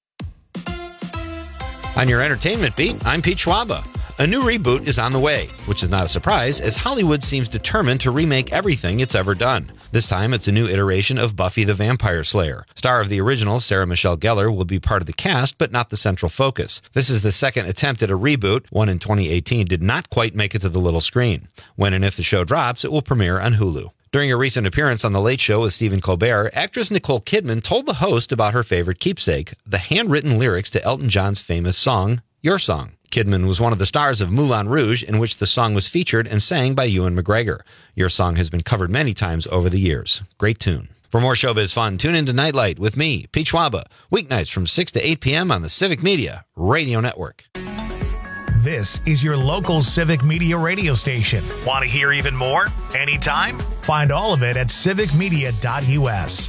On your entertainment beat, I'm Pete Schwaba. A new reboot is on the way, which is not a surprise as Hollywood seems determined to remake everything it's ever done. This time, it's a new iteration of Buffy the Vampire Slayer. Star of the original, Sarah Michelle Gellar, will be part of the cast, but not the central focus. This is the second attempt at a reboot. One in twenty eighteen did not quite make it to the little screen. When and if the show drops, it will premiere on Hulu. During a recent appearance on The Late Show with Stephen Colbert, actress Nicole Kidman told the host about her favorite keepsake, the handwritten lyrics to Elton John's famous song, Your Song. Kidman was one of the stars of Moulin Rouge, in which the song was featured and sang by Ewan McGregor. Your Song has been covered many times over the years. Great tune. For more showbiz fun, tune in to Nightlight with me, Pete Schwaba, weeknights from six to eight p.m. on the Civic Media Radio Network. This is your local Civic Media radio station. Want to hear even more? Anytime? Find all of it at civic media dot U S.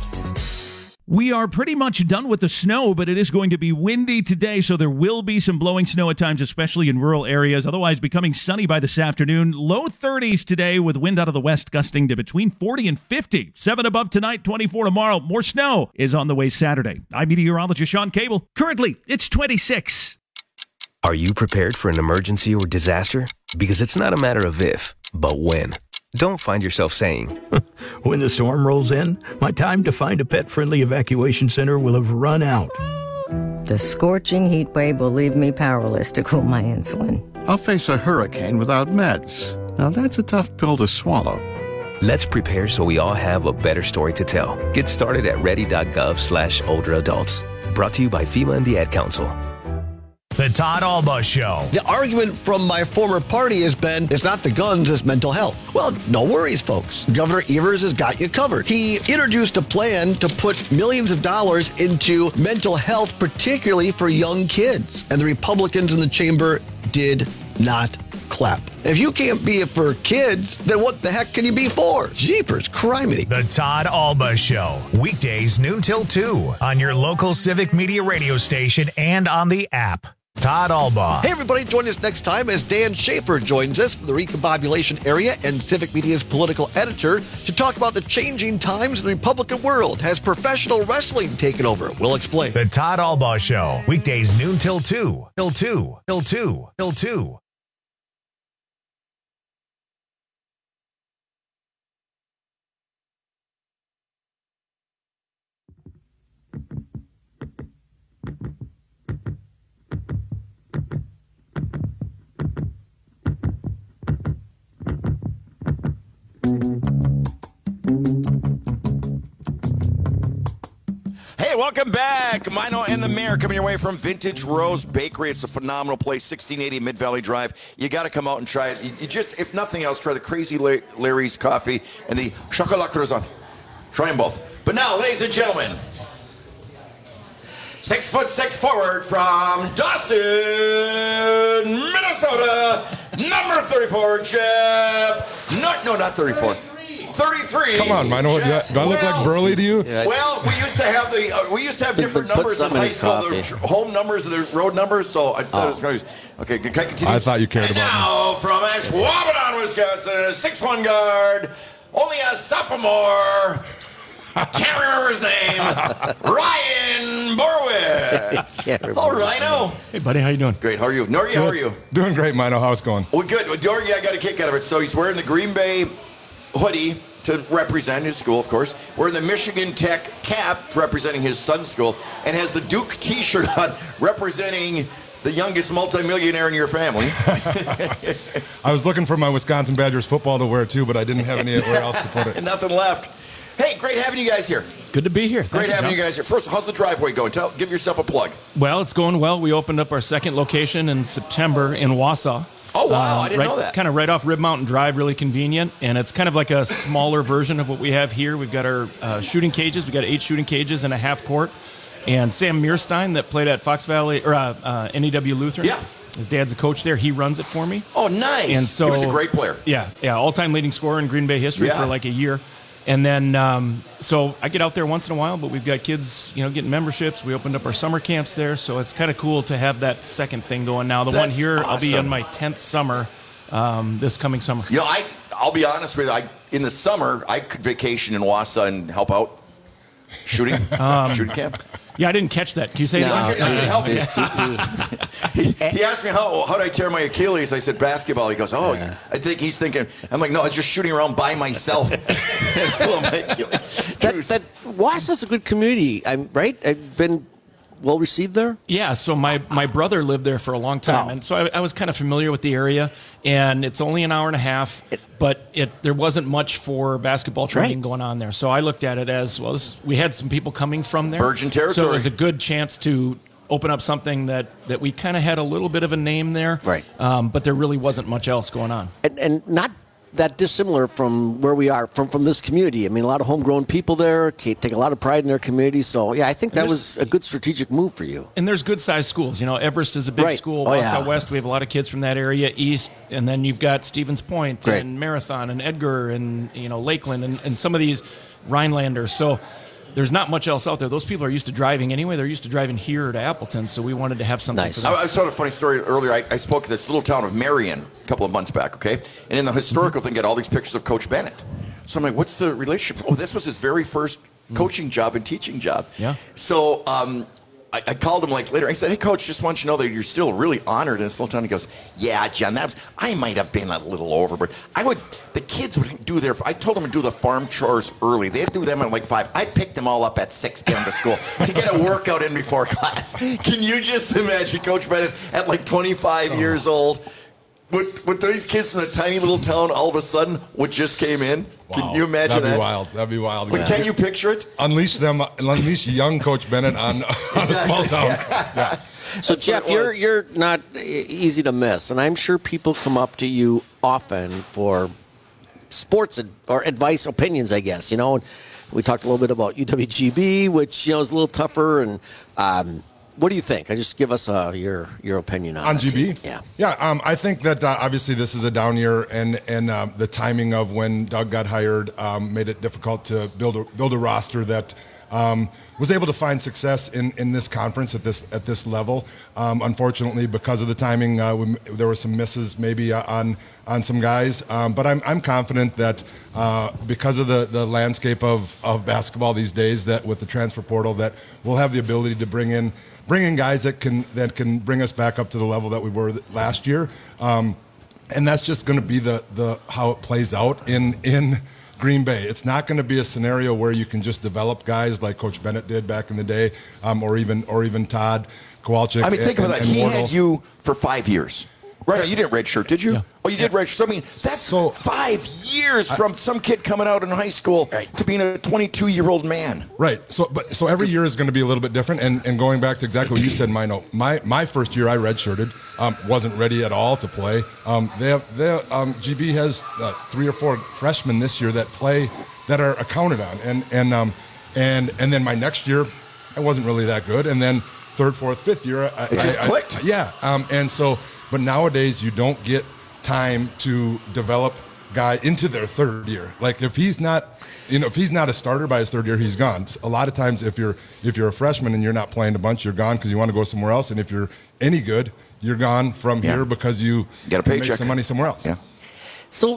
We are pretty much done with the snow, but it is going to be windy today, so there will be some blowing snow at times, especially in rural areas. Otherwise, becoming sunny by this afternoon. Low thirties today with wind out of the west gusting to between forty and fifty. seven above tonight, twenty-four tomorrow. More snow is on the way Saturday. I'm meteorologist Sean Cable. Currently, it's twenty-six. Are you prepared for an emergency or disaster? Because it's not a matter of if, but when. Don't find yourself saying, when the storm rolls in, my time to find a pet-friendly evacuation center will have run out. The scorching heat wave will leave me powerless to cool my insulin. I'll face a hurricane without meds. Now that's a tough pill to swallow. Let's prepare so we all have a better story to tell. Get started at ready.gov slash older adults. Brought to you by FEMA and the Ad Council. The Todd Alba Show. The argument from my former party has been, it's not the guns, it's mental health. Well, no worries, folks. Governor Evers has got you covered. He introduced a plan to put millions of dollars into mental health, particularly for young kids. And the Republicans in the chamber did not clap. If you can't be it for kids, then what the heck can you be for? Jeepers, criminy. The Todd Alba Show. Weekdays noon till two on your local Civic Media radio station and on the app. Todd Alba. Hey, everybody, join us next time as Dan Schaefer joins us from the Recombobulation area and Civic Media's political editor to talk about the changing times in the Republican world. Has professional wrestling taken over? We'll explain. The Todd Alba Show. Weekdays noon till two. Till two. Till two. Till two. welcome back. Mino and the Mayor coming your way from Vintage Rose Bakery. It's a phenomenal place, sixteen eighty Mid-Valley Drive. You got to come out and try it. You, you just, if nothing else, try the Crazy Larry's coffee and the Chocolat Croissant. Try them both. But now, ladies and gentlemen, six foot six forward from Dawson, Minnesota, number thirty-four, Jeff. No, no, not thirty-four. thirty-three. Come on, Mino. Do, do I look well, like Burley to you? Well, we used to have the uh, we used to have different numbers in high school, the tr- home numbers and the road numbers. So I thought oh. it was going to okay. Can I continue? I thought you cared and about now me. from Ashwaubenon, Wisconsin, a six one guard, only a sophomore. Can't remember his name. Ryan Borowitz. Hello, Rhino. Hey, buddy, how you doing? Great. How are you? Norgie, how are you? Doing great, Mino. How's it going? Well, good. Well, Norgie, I got a kick out of it. So he's wearing the Green Bay hoodie to represent his school, of course. Wearing the Michigan Tech cap representing his son's school, and has the Duke T-shirt on representing the youngest multimillionaire in your family. I was looking for my Wisconsin Badgers football to wear too, but I didn't have anywhere else to put it. Nothing left. Hey, great having you guys here. Good to be here. Great Thank having you, you guys here. First, how's the driveway going? Tell, give yourself a plug. Well, it's going well. We opened up our second location in September in Wausau. Oh, wow. I didn't right, know that. Kind of right off Rib Mountain Drive, really convenient. And it's kind of like a smaller version of what we have here. We've got our uh, shooting cages. We've got eight shooting cages and a half court. And Sam Mearstein, that played at Fox Valley, or uh, uh, N E W Lutheran. Yeah. His dad's a coach there. He runs it for me. Oh, nice. And so, he was a great player. Yeah, yeah, all-time leading scorer in Green Bay history Yeah. for like a year. And then, um, so I get out there once in a while, but we've got kids, you know, getting memberships. We opened up our summer camps there, so it's kind of cool to have that second thing going now. The That's one here, I'll be awesome. in my tenth summer um, this coming summer. You know, I, I'll be honest with you. I, in the summer, I could vacation in Wausau and help out shooting, Um, shooting camp. Yeah, I didn't catch that. Can you say No, that? I can- I can help you. he, he asked me how how did I tear my Achilles. I said basketball. He goes, oh, I think he's thinking. I'm like, no, I was just shooting around by myself. That, that Wausau's a good community, I'm right. I've been well received there. Yeah, so my, my brother lived there for a long time, Oh. and so I, I was kind of familiar with the area. And it's only an hour and a half, but it there wasn't much for basketball training Right. going on there. So I looked at it as well. This, we had some people coming from there, Virgin so territory. it was a good chance to open up something that, that we kind of had a little bit of a name there, Right. Um, but there really wasn't much else going on. And, and not that dissimilar from where we are, from, from this community. I mean, a lot of homegrown people there take a lot of pride in their community. So, yeah, I think that There's- was a good strategic move for you. And there's good-sized schools. You know, Everest is a big Right. school. Oh, Wausau yeah. West, we have a lot of kids from that area. East, and then you've got Stevens Point Right. and Marathon and Edgar and, you know, Lakeland and, and some of these Rhinelanders. So there's not much else out there. Those people are used to driving anyway. They're used to driving here to Appleton, so we wanted to have something for them. I, I was told a funny story earlier. I, I spoke to this little town of Marion a couple of months back, okay? And in the historical thing, got all these pictures of Coach Bennett. So I'm like, what's the relationship? Oh, this was his very first coaching job and teaching job. Yeah. So um, I, I called him like later. I said, hey, Coach, just want you to know that you're still really honored in this little town. He goes, yeah, John, that was, I might have been a little overboard. I would, the kids would do their, I told them to do the farm chores early. They'd do them at like five. I'd pick them all up at six, get them to school to get a workout in before class. Can you just imagine Coach Bennett at like twenty-five years old? With, with these kids in a tiny little town all of a sudden what just came in? Wow. Can you imagine That'd that? be wild. That'd be wild. But can you picture it? Unleash them. Unleash young Coach Bennett on, on a small town. Yeah. So, That's Jeff, what it you're was. you're not e- easy to miss, and I'm sure people come up to you often for sports ad- or advice, opinions, I guess. You know, and we talked a little bit about U W G B, which you know is a little tougher. And um, what do you think? I just give us uh, your your opinion on On that G B? team. Yeah. Yeah, um, I think that uh, obviously this is a down year, and and um, the timing of when Doug got hired um, made it difficult to build a, build a roster that um, was able to find success in, in this conference at this at this level. Um, unfortunately, because of the timing, uh, we, there were some misses maybe uh, on on some guys. Um, but I'm I'm confident that uh, because of the, the landscape of, of basketball these days, that with the transfer portal, that we'll have the ability to bring in. Bring in guys that can that can bring us back up to the level that we were last year, um, and that's just going to be the the how it plays out in in Green Bay. It's not going to be a scenario where you can just develop guys like Coach Bennett did back in the day, um, or even or even Todd Kowalczyk. I mean, think and, about that. and He Wardle. had you for five years. Right, you didn't redshirt, did you? Yeah. Oh, you did redshirt. So, I mean, that's so, five years I, from some kid coming out in high school right. to being a twenty-two-year-old man. Right. So, but so every year is going to be a little bit different. And, and going back to exactly what you said, Mino, my my first year I redshirted, um, wasn't ready at all to play. Um, they have, they have, um, G B has uh, three or four freshmen this year that play that are accounted on, and and um, and and then my next year, I wasn't really that good, and then third, fourth, fifth year, I, it just I, clicked. I, yeah. Um, and so. But nowadays, you don't get time to develop guy into their third year. Like if he's not, you know, if he's not a starter by his third year, he's gone. A lot of times, if you're if you're a freshman and you're not playing a bunch, you're gone because you want to go somewhere else. And if you're any good, you're gone from yeah. here because you get a paycheck, make some money somewhere else. Yeah. So.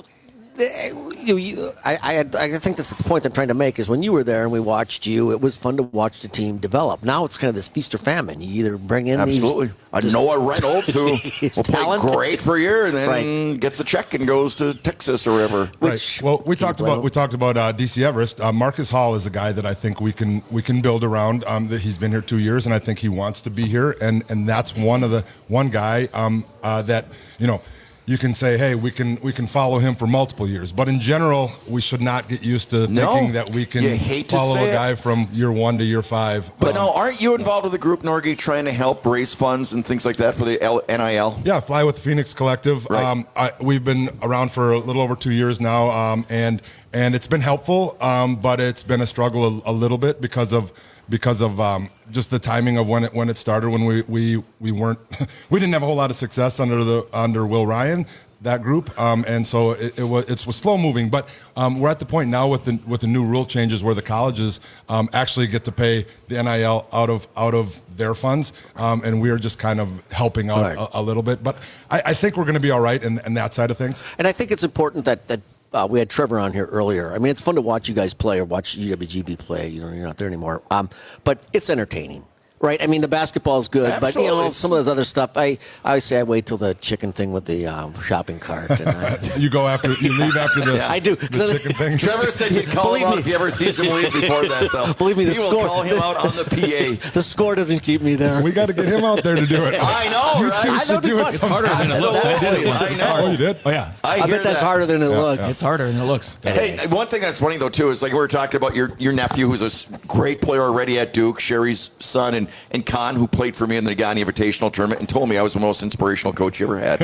You, you, I, I, I think that's the point I'm trying to make is when you were there and we watched you, it was fun to watch the team develop. Now it's kind of this feast or famine. You either bring in absolutely these, a Noah Reynolds who will play great for a year and then right. gets a check and goes to Texas or wherever. Right. Well, we talked about we talked about uh, D C Everest. Uh, Marcus Hall is a guy that I think we can we can build around. Um, that he's been here two years and I think he wants to be here. And and that's one of the one guy um, uh, that you know. You can say, hey, we can we can follow him for multiple years. But in general, we should not get used to no, thinking that we can follow a guy it. from year one to year five. But um, now, aren't you involved with the group, Norgie, trying to help raise funds and things like that for the N I L? Yeah, Fly with Phoenix Collective. Right. Um, I, we've been around for a little over two years now, um, and and it's been helpful, um, but it's been a struggle a, a little bit because of because of um, just the timing of when it when it started. When we we we weren't we didn't have a whole lot of success under the under Will Ryan. That group, um, and so it, it was it was slow moving, but um, we're at the point now with the with the new rule changes where the colleges um, actually get to pay the N I L out of out of their funds, um, and we're just kind of helping out right. a, a little bit. But I, I think we're going to be all right in, in that side of things. And I think it's important that that. Uh, we had Trevor on here earlier. I mean, it's fun to watch you guys play or watch U W G B play. You know, you're not there anymore, um, but it's entertaining. Right, I mean the basketball's good, Absolutely. but you know some of the other stuff. I, I always say I wait till the chicken thing with the um, shopping cart. And I, you go after, you leave after the. Yeah, I do. The chicken thing. Trevor said he'd call him out if he ever sees him leave before that. Though. Believe me, the he score. will call him out on the P A. The score doesn't keep me there. We got to get him out there to do it. I know, you right? two I should do it. It's harder than it looks. I did it. I know. Oh, you did? Oh yeah. I, I bet that's that. harder than it yeah, looks. Yeah. It's harder than it looks. Hey, one thing that's funny though too is like we were talking about your your nephew who's a great player already at Duke, Sherry's son, and and Con who played for me in the Nagani Invitational Tournament and told me I was the most inspirational coach you ever had.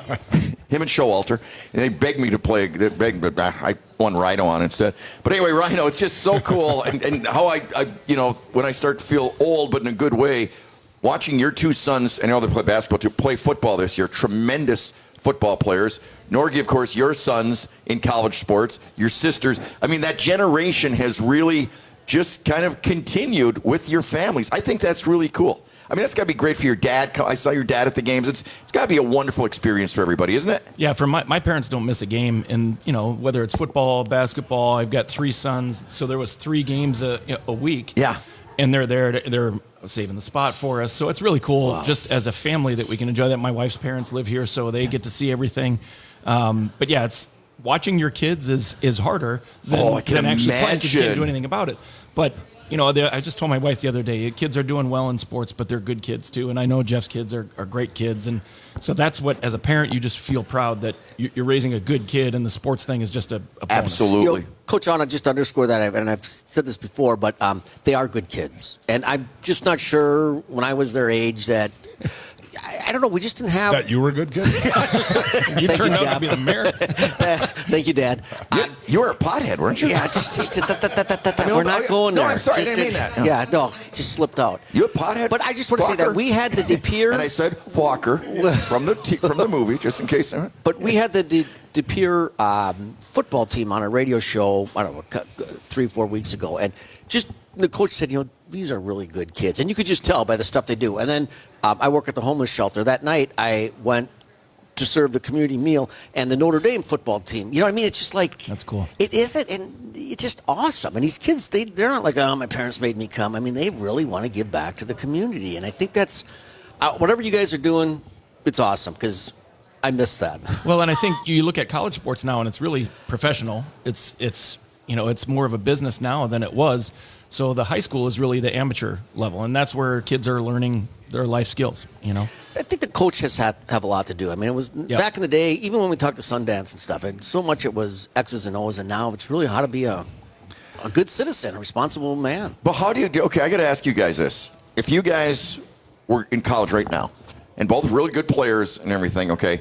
Him and Showalter, and they begged me to play. They begged, but I won Rhino on instead. But anyway, Rhino, it's just so cool, and, and how I, I, you know, when I start to feel old, but in a good way, watching your two sons, and I know they play basketball too, play football this year, tremendous football players. Norgie, of course, your sons in college sports, your sisters. I mean, that generation has really just kind of continued with your families. I think that's really cool. I mean, that's got to be great for your dad. I saw your dad at the games. It's It's got to be a wonderful experience for everybody, isn't it? Yeah, for my, my parents don't miss a game. And, you know, whether it's football, basketball, I've got three sons. So there was three games a, a week. Yeah. And they're there. To, they're saving the spot for us. So it's really cool Wow. just as a family that we can enjoy that. My wife's parents live here, so they get to see everything. Um, but, yeah, it's watching your kids is, is harder than, oh, I can than actually playing because you can't imagine. do anything about it. But you know, I just told my wife the other day, kids are doing well in sports, but they're good kids too. And I know Jeff's kids are, are great kids. And so that's what, as a parent, you just feel proud that you're raising a good kid, and the sports thing is just a, a bonus. Absolutely. You know, Coach Anna, just to underscore that, and I've said this before, but um, they are good kids. And I'm just not sure when I was their age that, I, I don't know, we just didn't have... That you were a good kid? you turned out to be the mayor. Thank you, Dad. You, you were a pothead, weren't you? Yeah, just, just that, that, that, that, I mean, we're not no, going no, there. I'm sorry, Just, I didn't mean that. No. Yeah, no, it just slipped out. You a pothead? But I just want to say that we had the De Pere... and I said Walker from the t- from the movie, just in case. Huh? But we had the De, De Pere um, football team on a radio show, I don't know, three, four weeks ago. And just the coach said, you know, these are really good kids. And you could just tell by the stuff they do. And then um, I work at the homeless shelter. That night, I went to serve the community meal, and the Notre Dame football team. You know what I mean? It's just like... That's cool. It isn't, and it's just awesome. And these kids, they, they're not like, oh, my parents made me come. I mean, they really want to give back to the community. And I think that's... Uh, whatever you guys are doing, it's awesome, because I miss that. Well, and I think you look at college sports now, and it's really professional. It's it's You know, it's more of a business now than it was. So the high school is really the amateur level, and that's where kids are learning their life skills, you know. I think the coach has had have a lot to do. I mean, it was Yep. back in the day, even when we talked to Sundance and stuff, and so much it was X's and O's, and now it's really how to be a a good citizen, a responsible man. But how do you do? Okay, I got to ask you guys this: if you guys were in college right now, and both really good players and everything, okay.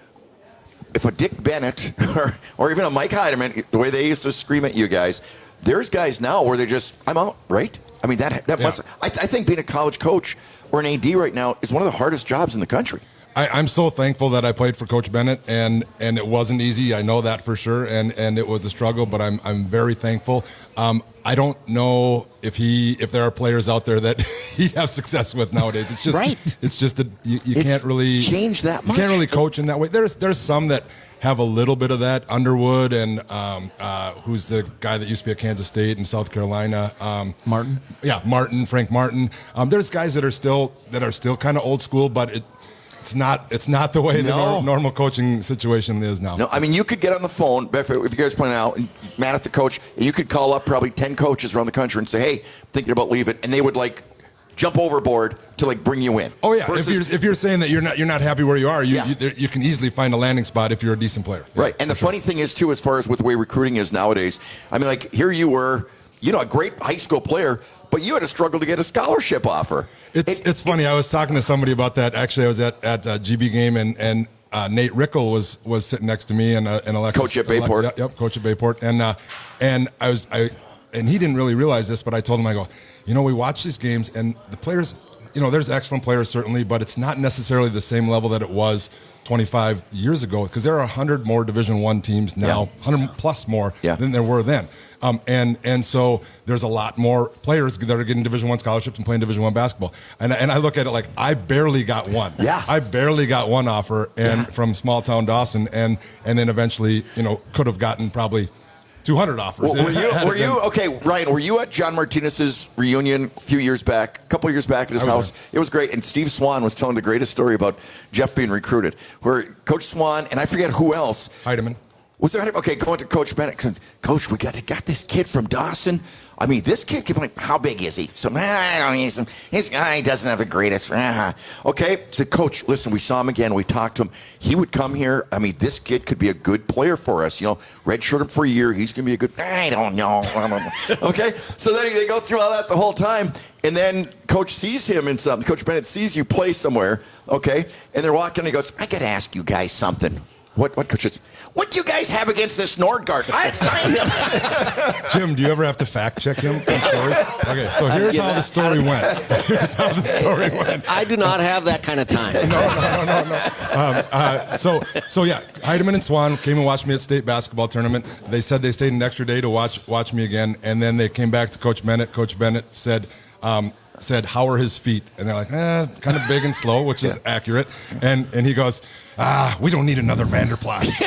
If a Dick Bennett or, or even a Mike Heidemann, the way they used to scream at you guys, there's guys now where they just, I'm out, right? I mean, that that Yeah. must. I, I think being a college coach or an A D right now is one of the hardest jobs in the country. I, I'm so thankful that I played for Coach Bennett, and, and it wasn't easy. I know that for sure, and, and it was a struggle. But I'm I'm very thankful. Um, I don't know if he if there are players out there that he'd have success with nowadays. It's just Right. It's just a, you, you It's can't really changed that You much. can't really coach in that way. There's there's some that have a little bit of that. Underwood and um, uh, who's the guy that used to be at Kansas State and South Carolina. Um, Martin. Yeah, Martin, Frank Martin. Um, there's guys that are still that are still kind of old school, but it. It's not. It's not the way the No. nor- normal coaching situation is now. No, I mean, you could get on the phone, if if you guys point out, and mad at the coach, and you could call up probably ten coaches around the country and say, hey, thinking about leaving, and they would, like, jump overboard to, like, bring you in. Oh yeah. Versus- if you're if you're saying that you're not you're not happy where you are, you Yeah. you, there, you can easily find a landing spot if you're a decent player. Right. And the funny thing is, too, as far as with the way recruiting is nowadays, I mean, like, here you were, you know, a great high school player, but you had to struggle to get a scholarship offer. It's it's funny. I was talking to somebody about that. Actually, I was at at a G B game, and and uh, Nate Rickle was was sitting next to me, and uh, and Alexis, Coach at Bayport. Yep, yep, coach at Bayport, and uh, and I was I and he didn't really realize this, but I told him, I go, you know, we watch these games, and the players, you know, there's excellent players certainly, but it's not necessarily the same level that it was twenty-five years ago, because there are one hundred more Division One teams now, Yeah. one hundred plus more Yeah. than there were then. Um, and and so there's a lot more players that are getting Division One scholarships and playing Division One basketball. And and I look at it like I barely got one. Yeah. I barely got one offer, and Yeah. from small town Dawson, and and then eventually, you know, could have gotten probably two hundred offers. Well, were you, Had it were you been- okay, Ryan? Were you at John Martinez's reunion a few years back, a couple of years back at his I was house? It was great. And Steve Swan was telling the greatest story about Jeff being recruited, where Coach Swan and I forget who else. Heidemann. Was there? Okay, going to Coach Bennett. Coach, we got got this kid from Dawson. I mean, this kid can play. How big is he? So, man, I don't need some. His guy doesn't have the greatest. Ah. Okay, so Coach, listen, we saw him again. We talked to him. He would come here. I mean, this kid could be a good player for us. You know, redshirt him for a year. He's going to be a good. I don't know. Okay, so then they go through all that the whole time. And then Coach sees him in something. Coach Bennett sees you play somewhere. Okay, and they're walking and he goes, I got to ask you guys something. What, what, Coach? What do you guys have against this Nordgaard? I'd sign him. Jim, do you ever have to fact check him on stories? Okay, so here's how the story went. Here's how the story went. I do not have that kind of time. No, no, no, no, no. Um, uh, so, so yeah, Heidemann and Swan came and watched me at state basketball tournament. They said they stayed an extra day to watch watch me again, and then they came back to Coach Bennett. Coach Bennett said, um, said, how are his feet? And they're like, eh, kind of big and slow, which is accurate. And and he goes, ah, we don't need another Vanderplas.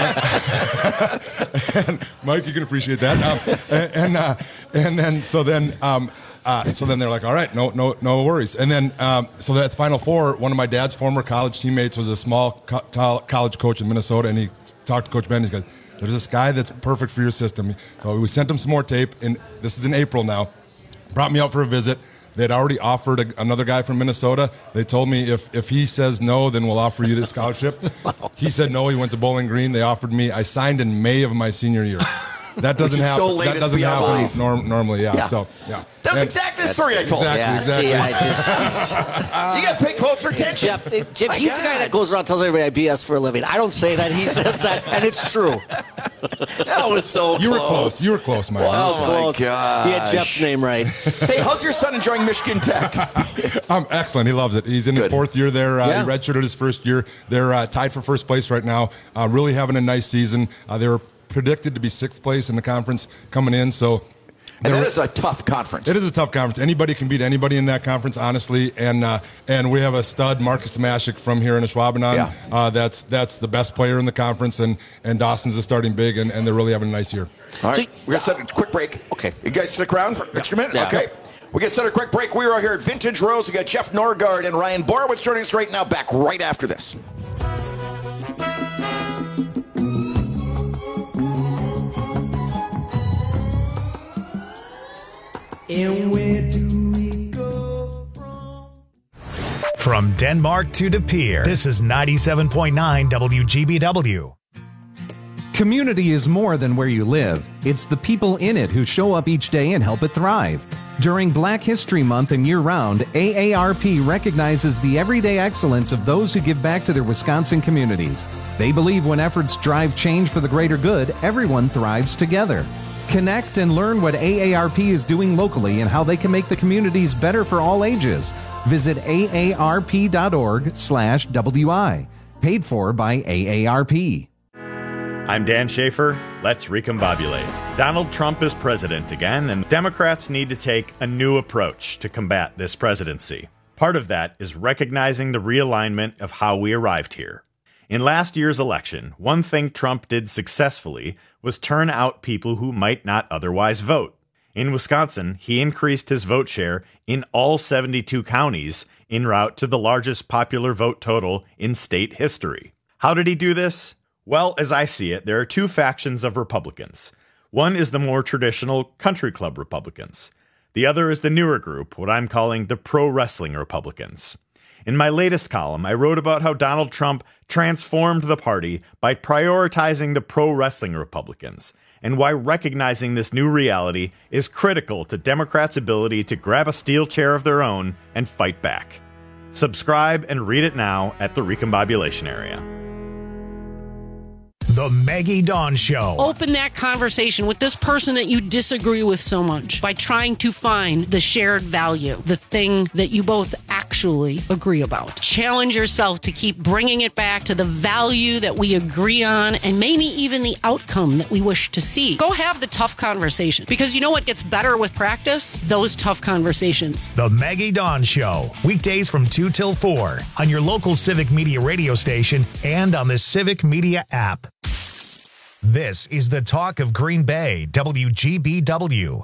And Mike, you can appreciate that. Um, and and, uh, and then so then um, uh, so then they're like, all right, no no no worries. And then um, so at the Final Four, one of my dad's former college teammates was a small co- to- college coach in Minnesota, and he talked to Coach Bennett. He goes, there's this guy that's perfect for your system. So we sent him some more tape, and this is in April now. Brought me out for a visit. They'd already offered a, another guy from Minnesota. They told me if, if he says no, then we'll offer you this scholarship. He said no. He went to Bowling Green. They offered me. I signed in May of my senior year. That doesn't Which is happen. so late, that it's doesn't beyond happen belief. norm, normally. Yeah. Yeah. So yeah. That was And- exactly the story I told. Exactly. Yeah, exactly. see, I just, You got to pay closer attention. Jeff, it- Jeff My he's the guy God. that goes around and tells everybody I B S for a living. I don't say that. He says that, and it's true. That was so You were close. close. You were close, Mike. Well, that was Oh, my close. He had gosh. Jeff's name right. Hey, how's your son enjoying Michigan Tech? Um, excellent. He loves it. He's in his Good. fourth year there. Uh, Yeah. He redshirted his first year. They're uh, tied for first place right now. Uh, really having a nice season. Uh, they were predicted to be sixth place in the conference coming in. So, And they're- that is a tough conference. It is a tough conference. Anybody can beat anybody in that conference, honestly. And uh, and we have a stud, Marcus Tomasic from here in Ashwaubenon. Yeah. Uh, that's that's the best player in the conference, and and Dawson's is starting big, and, and they're really having a nice year. All right, we're going to set a quick break. Okay. You guys stick around for an extra minute? Yeah. Okay. We're going to set a quick break. We're out here at Vintage Rose. We got Jeff Norgard and Ryan Borowitz joining us right now. Back right after this. And where do we go? From Denmark to De Pere, this is ninety-seven point nine W G B W. Community is more than where you live. It's the people in it who show up each day and help it thrive. During Black History Month and year-round, A A R P recognizes the everyday excellence of those who give back to their Wisconsin communities. They believe when efforts drive change for the greater good, everyone thrives together. Connect and learn what A A R P is doing locally and how they can make the communities better for all ages. Visit A A R P dot org slash W I. Paid for by A A R P. I'm Dan Schaefer. Let's recombobulate. Donald Trump is president again, and Democrats need to take a new approach to combat this presidency. Part of that is recognizing the realignment of how we arrived here. In last year's election, one thing Trump did successfully was turn out people who might not otherwise vote. In Wisconsin, he increased his vote share in all seventy-two counties en route to the largest popular vote total in state history. How did he do this? Well, as I see it, there are two factions of Republicans. One is the more traditional country club Republicans. The other is the newer group, what I'm calling the pro-wrestling Republicans. In my latest column, I wrote about how Donald Trump transformed the party by prioritizing the pro-wrestling Republicans, and why recognizing this new reality is critical to Democrats' ability to grab a steel chair of their own and fight back. Subscribe and read it now at the Recombobulation Area. The Maggie Dawn Show. Open that conversation with this person that you disagree with so much by trying to find the shared value, the thing that you both actually agree about. Challenge yourself to keep bringing it back to the value that we agree on and maybe even the outcome that we wish to see. Go have the tough conversation, because you know what gets better with practice? Those tough conversations. The Maggie Dawn Show. Weekdays from two till four on your local Civic Media radio station and on the Civic Media app. This is the talk of Green Bay, W G B W.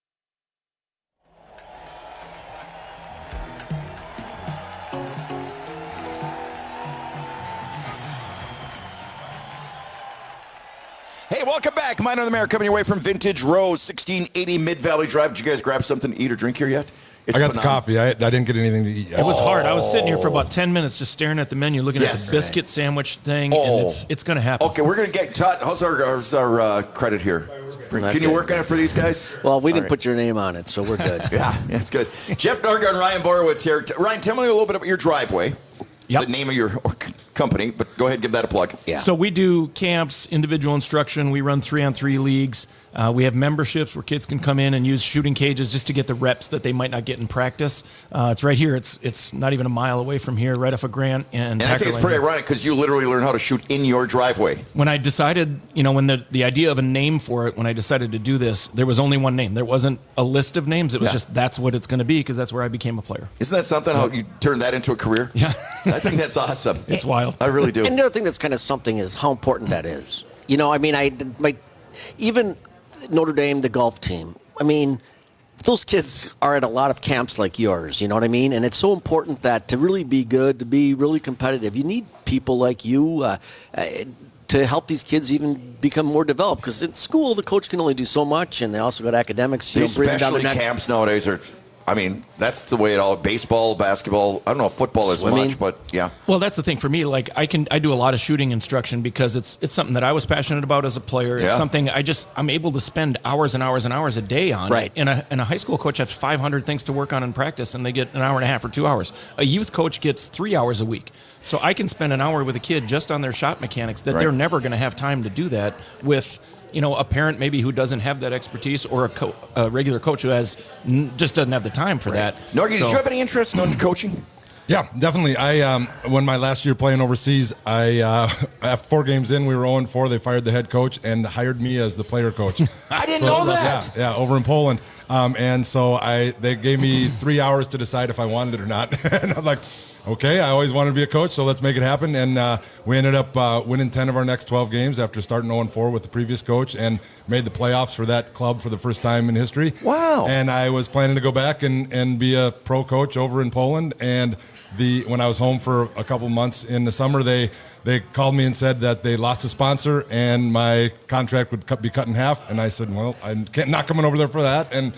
Hey, welcome back. Mine on the Mayor coming your way from Vintage Rose, sixteen eighty Mid-Valley Drive. Did you guys grab something to eat or drink here yet? It's I got phenomenal. the coffee. I, I didn't get anything to eat yet. It was hard. I was sitting here for about ten minutes just staring at the menu, looking Yes. at the biscuit sandwich thing, Oh. and it's it's going to happen. Okay, we're going to get Todd. How's our, how's our uh, credit here? Can you work on it for these guys? Well, we All didn't right. put your name on it, so we're good. yeah, that's good. Jeff Nargar and Ryan Borowitz here. T- Ryan, tell me a little bit about your driveway. Yep. The name of your or c- company, but go ahead and give that a plug. Yeah. So we do camps, individual instruction. We run three-on-three leagues. Uh, we have memberships where kids can come in and use shooting cages just to get the reps that they might not get in practice. Uh, it's right here. It's it's not even a mile away from here, right off of Grant and. And I think it's pretty Packerland. ironic because you literally learn how to shoot in your driveway. When I decided, you know, when the, the idea of a name for it, when I decided to do this, there was only one name. There wasn't a list of names. It was Yeah. just that's what it's going to be because that's where I became a player. Isn't that something, how you turned that into a career? Yeah. I think that's awesome. It's wild. I really do. And the other thing that's kind of something is how important that is. You know, I mean, I my even Notre Dame, the golf team. I mean, those kids are at a lot of camps like yours. You know what I mean? And it's so important that to really be good, to be really competitive, you need people like you uh, uh, to help these kids even become more developed. Because in school, the coach can only do so much, and they also got academics. You These know, breathing down specialty their neck. camps nowadays are, I mean, that's the way it all, baseball, basketball, I don't know if football is Swimming. much, but yeah. Well, that's the thing for me. Like I can, I do a lot of shooting instruction because it's it's something that I was passionate about as a player. It's Yeah. something I just I'm able to spend hours and hours and hours a day on. Right. And a and a high school coach has five hundred things to work on in practice, and they get an hour and a half or two hours. A youth coach gets three hours a week. So I can spend an hour with a kid just on their shot mechanics that Right. they're never going to have time to do that with. You know, a parent maybe who doesn't have that expertise, or a, co- a regular coach who has n- just doesn't have the time for that. Norgie, So- did you have any interest in coaching? Yeah, definitely. I um, when my last year playing overseas, I uh, after four games in, we were oh and four. They fired the head coach and hired me as the player coach. I didn't know that. Yeah, yeah, over in Poland. Um, and so I they gave me three hours to decide if I wanted it or not. And I'm like, okay, I always wanted to be a coach, so let's make it happen. And uh, we ended up uh, winning ten of our next twelve games after starting oh and four with the previous coach, and made the playoffs for that club for the first time in history. Wow. And I was planning to go back and, and be a pro coach over in Poland. And the when I was home for a couple months in the summer, they they called me and said that they lost a sponsor and my contract would cut, be cut in half. And I said, well, I'm can't, not coming over there for that. And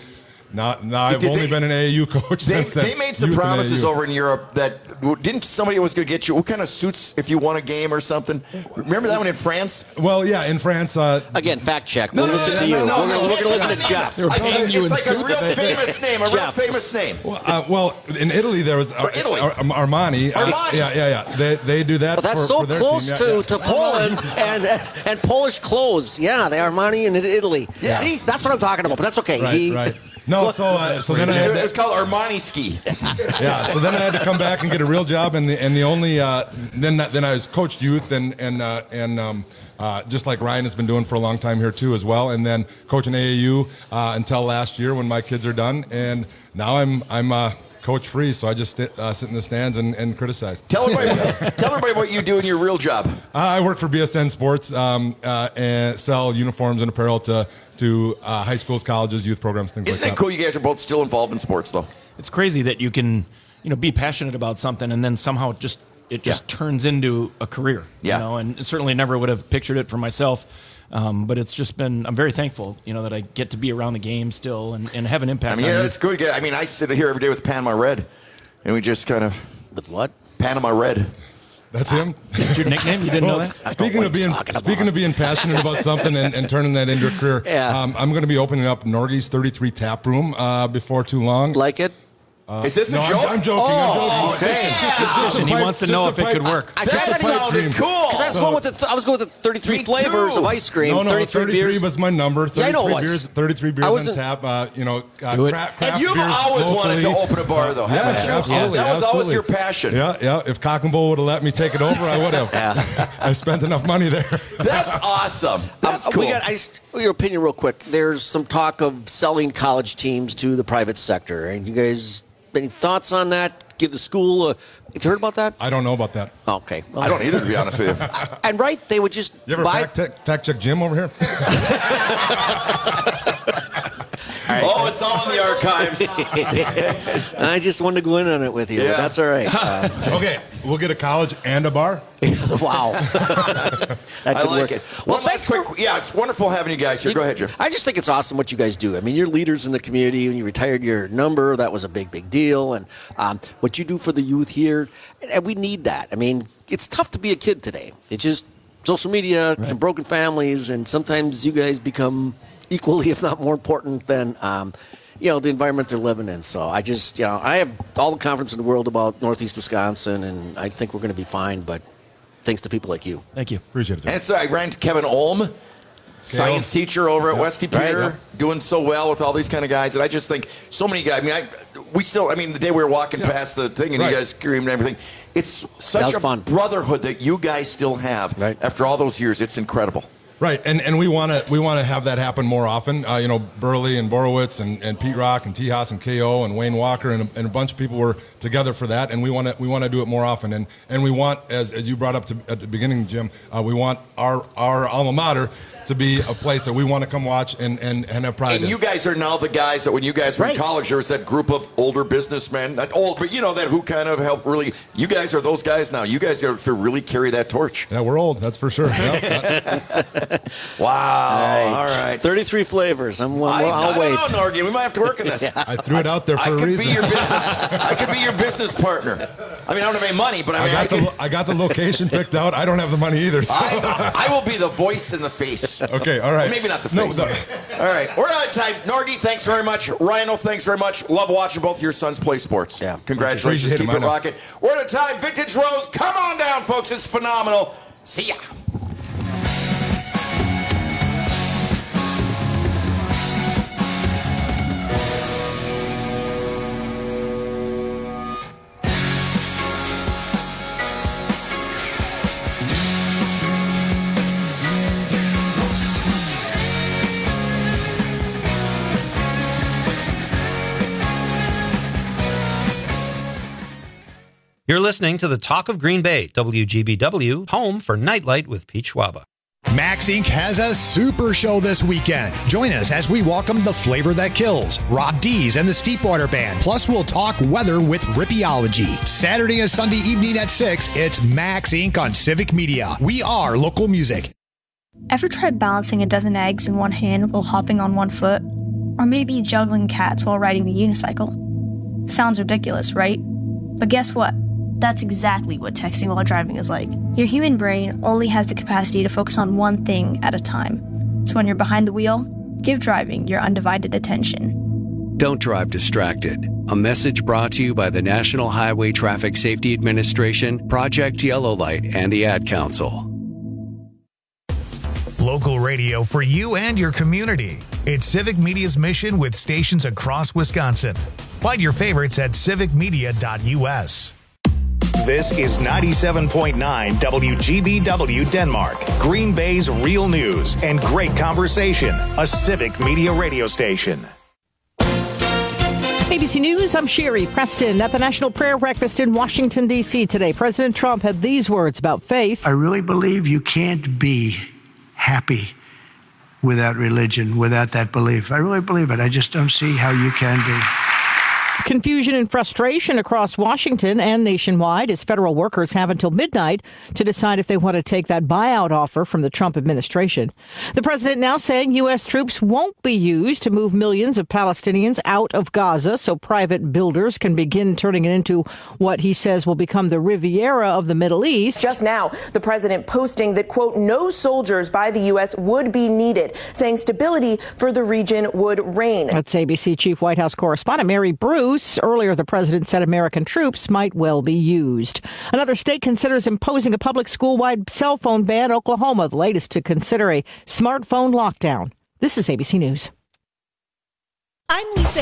Not, no, I've Did only they- been an A A U coach They, since then. they made some Youth and promises A A U. over in Europe that didn't somebody was going to get you what kind of suits if you won a game or something. Remember that one in France? Well, yeah, in France. Uh, Again, fact check. No, We'll no, no, listen no, to you. no, no, we're no, going to no, listen no, to no, Jeff. I mean, it's like a real famous name, a real Jeff. famous name. Well, uh, well, in Italy there was uh, Or Italy. Ar- Armani. Uh, Armani. yeah, yeah, yeah. They they do that. Well, that's for, so for their close team. to, Yeah, yeah. to Poland and and Polish clothes. Yeah, the Armani in Italy. Yeah. See, that's what I'm talking about. But that's okay. Right, he, right. No, so uh, so then I had It to, was called Armani ski. yeah. So then I had to come back and get a real job, and the and the only uh, then then I was coached youth and and uh, and. Um, Uh, just like Ryan has been doing for a long time here too as well, and then coaching A A U uh, until last year when my kids are done, and now I'm I'm uh, coach free, so I just sit, uh, sit in the stands and, and criticize. Tell everybody, tell everybody what you do in your real job. Uh, I work for B S N Sports um, uh, and sell uniforms and apparel to to uh, high schools, colleges, youth programs, things Isn't like it that. cool? You guys are both still involved in sports, though. It's crazy that you can, you know, be passionate about something and then somehow just it just Yeah. turns into a career. Yeah. You know, and certainly never would have pictured it for myself. Um, but it's just been, I'm very thankful, you know, that I get to be around the game still and, and have an impact I mean, on yeah, youth. that's good. I mean, I sit here every day with Panama Red, and we just kind of with what? Panama Red. That's him. That's your nickname? You didn't Well, know that? Speaking of being speaking of being passionate about something and, and turning that into a career, Yeah. um, I'm going to be opening up Norgie's thirty-three Tap Room uh, before too long. Like it? Uh, Is this a no, I'm- joke? I'm, joking. Oh, I'm joking. okay. Just- just a And he pipe- wants to just know a if it pipe- could work. I That said that's sounded dream. cool. Because I was So- going with the th- I was going with the thirty-three Me flavors too. of ice cream. No, no, thirty-three, thirty-three beers. was my number. Yeah, I know thirty-three it was. beers, thirty-three beers I on wasn't- tap. Uh, you know, uh, Do it. craft, craft And you've beers always wanted to locally. open a bar, though, Yeah, haven't you? absolutely. That was always absolutely. your passion. Yeah, yeah. If Cock and Bull would have let me take it over, I would have. I spent enough money there. That's awesome. That's Uh, cool. We got, I, just- your opinion real quick. There's some talk of selling college teams to the private sector. And you guys, any thoughts on that? Give the school a, have you heard about that? I don't know about that. Okay. Well, I don't either, to be honest with you. and right, they would just You ever buy. fact, check, fact check Jim over here? Oh, it's all in the archives. I just wanted to go in on it with you. Yeah. But that's all right. Uh, Okay, we'll get a college and a bar. wow. That I could like work. it. Well, One last thanks quick. for- Yeah, it's wonderful having you guys here. Go ahead, Jim. I just think it's awesome what you guys do. I mean, you're leaders in the community. When you retired your number, that was a big, big deal. And um, what you do for the youth here, and we need that. I mean, it's tough to be a kid today. It's just social media, some broken families, and sometimes you guys become equally, if not more important than, um, you know, the environment they're living in. So I just, you know, I have all the confidence in the world about Northeast Wisconsin, and I think we're going to be fine. But thanks to people like you. Thank you. Appreciate it. And it's, I ran into Kevin Olm, science teacher over at Westy Pier, Right, yep. doing so well with all these kind of guys. And I just think so many guys. I mean, I, we still. I mean, the day we were walking past the thing and Right. you guys screamed and everything. It's That such was a fun. brotherhood that you guys still have Right. after all those years. It's incredible. Right, and and we want to we want to have that happen more often. Uh, you know, Burley and Borowitz and, and Pete Rock and T. Haas and K O and Wayne Walker and a, and a bunch of people were together for that, and we want to we want to do it more often. And and we want, as as you brought up to, at the beginning, Jim, uh, we want our our alma mater to be a place that we want to come watch and and, and have pride And in. you guys are now the guys that when you guys were Right. in college, there was that group of older businessmen, not old, but you know, that who kind of helped really. You guys are those guys now. You guys got to really carry that torch. Yeah, we're old, that's for sure. Yeah. Wow. All right. thirty-three flavors. I'm, well, I, I'll I wait. don't know, Norgie. We might have to work on this. I threw it out there for I a could reason. be your business. I could be your business partner. I mean, I don't have any money, but I I mean, I, got the can, lo- I got the location picked out. I don't have the money either. So. I, I will be the voice and the face. Okay, all right. Maybe not the No, face. no. All right, we're out of time. Norgie, thanks very much. Rhino, thanks very much. Love watching both your sons play sports. Yeah. Congratulations. Appreciate Keep it, it Rhino. rocking. We're out of time. Vintage Rose, come on down, folks. It's phenomenal. See ya. You're listening to the Talk of Green Bay, W G B W, home for Nightlight with Pete Schwaba. Max Incorporated has a super show this weekend. Join us as we welcome the flavor that kills, Rob Dees and the Steepwater Band. Plus, we'll talk weather with Rippeology. Saturday and Sunday evening at six, it's Max Incorporated on Civic Media. We are local music. Ever tried balancing a dozen eggs in one hand while hopping on one foot? Or maybe juggling cats while riding the unicycle. Sounds ridiculous, right? But guess what? That's exactly what texting while driving is like. Your human brain only has the capacity to focus on one thing at a time. So when you're behind the wheel, give driving your undivided attention. Don't drive distracted. A message brought to you by the National Highway Traffic Safety Administration, Project Yellow Light, and the Ad Council. Local radio for you and your community. It's Civic Media's mission with stations across Wisconsin. Find your favorites at civic media dot u s. This is ninety-seven point nine W G B W Denmark, Green Bay's real news and great conversation, a Civic Media radio station. A B C News, I'm Sherry Preston. At the National Prayer Breakfast in Washington, D C today, President Trump had these words about faith. I really believe you can't be happy without religion, without that belief. I really believe it. I just don't see how you can be. Confusion and frustration across Washington and nationwide as federal workers have until midnight to decide if they want to take that buyout offer from the Trump administration. The president now saying U S troops won't be used to move millions of Palestinians out of Gaza so private builders can begin turning it into what he says will become the Riviera of the Middle East. Just now, the president posting that, quote, no soldiers by the U S would be needed, saying stability for the region would reign. That's A B C Chief White House correspondent Mary Bruce. Earlier, the president said American troops might well be used. Another state considers imposing a public school-wide cell phone ban. Oklahoma, the latest to consider a smartphone lockdown. This is A B C News. I'm Lisa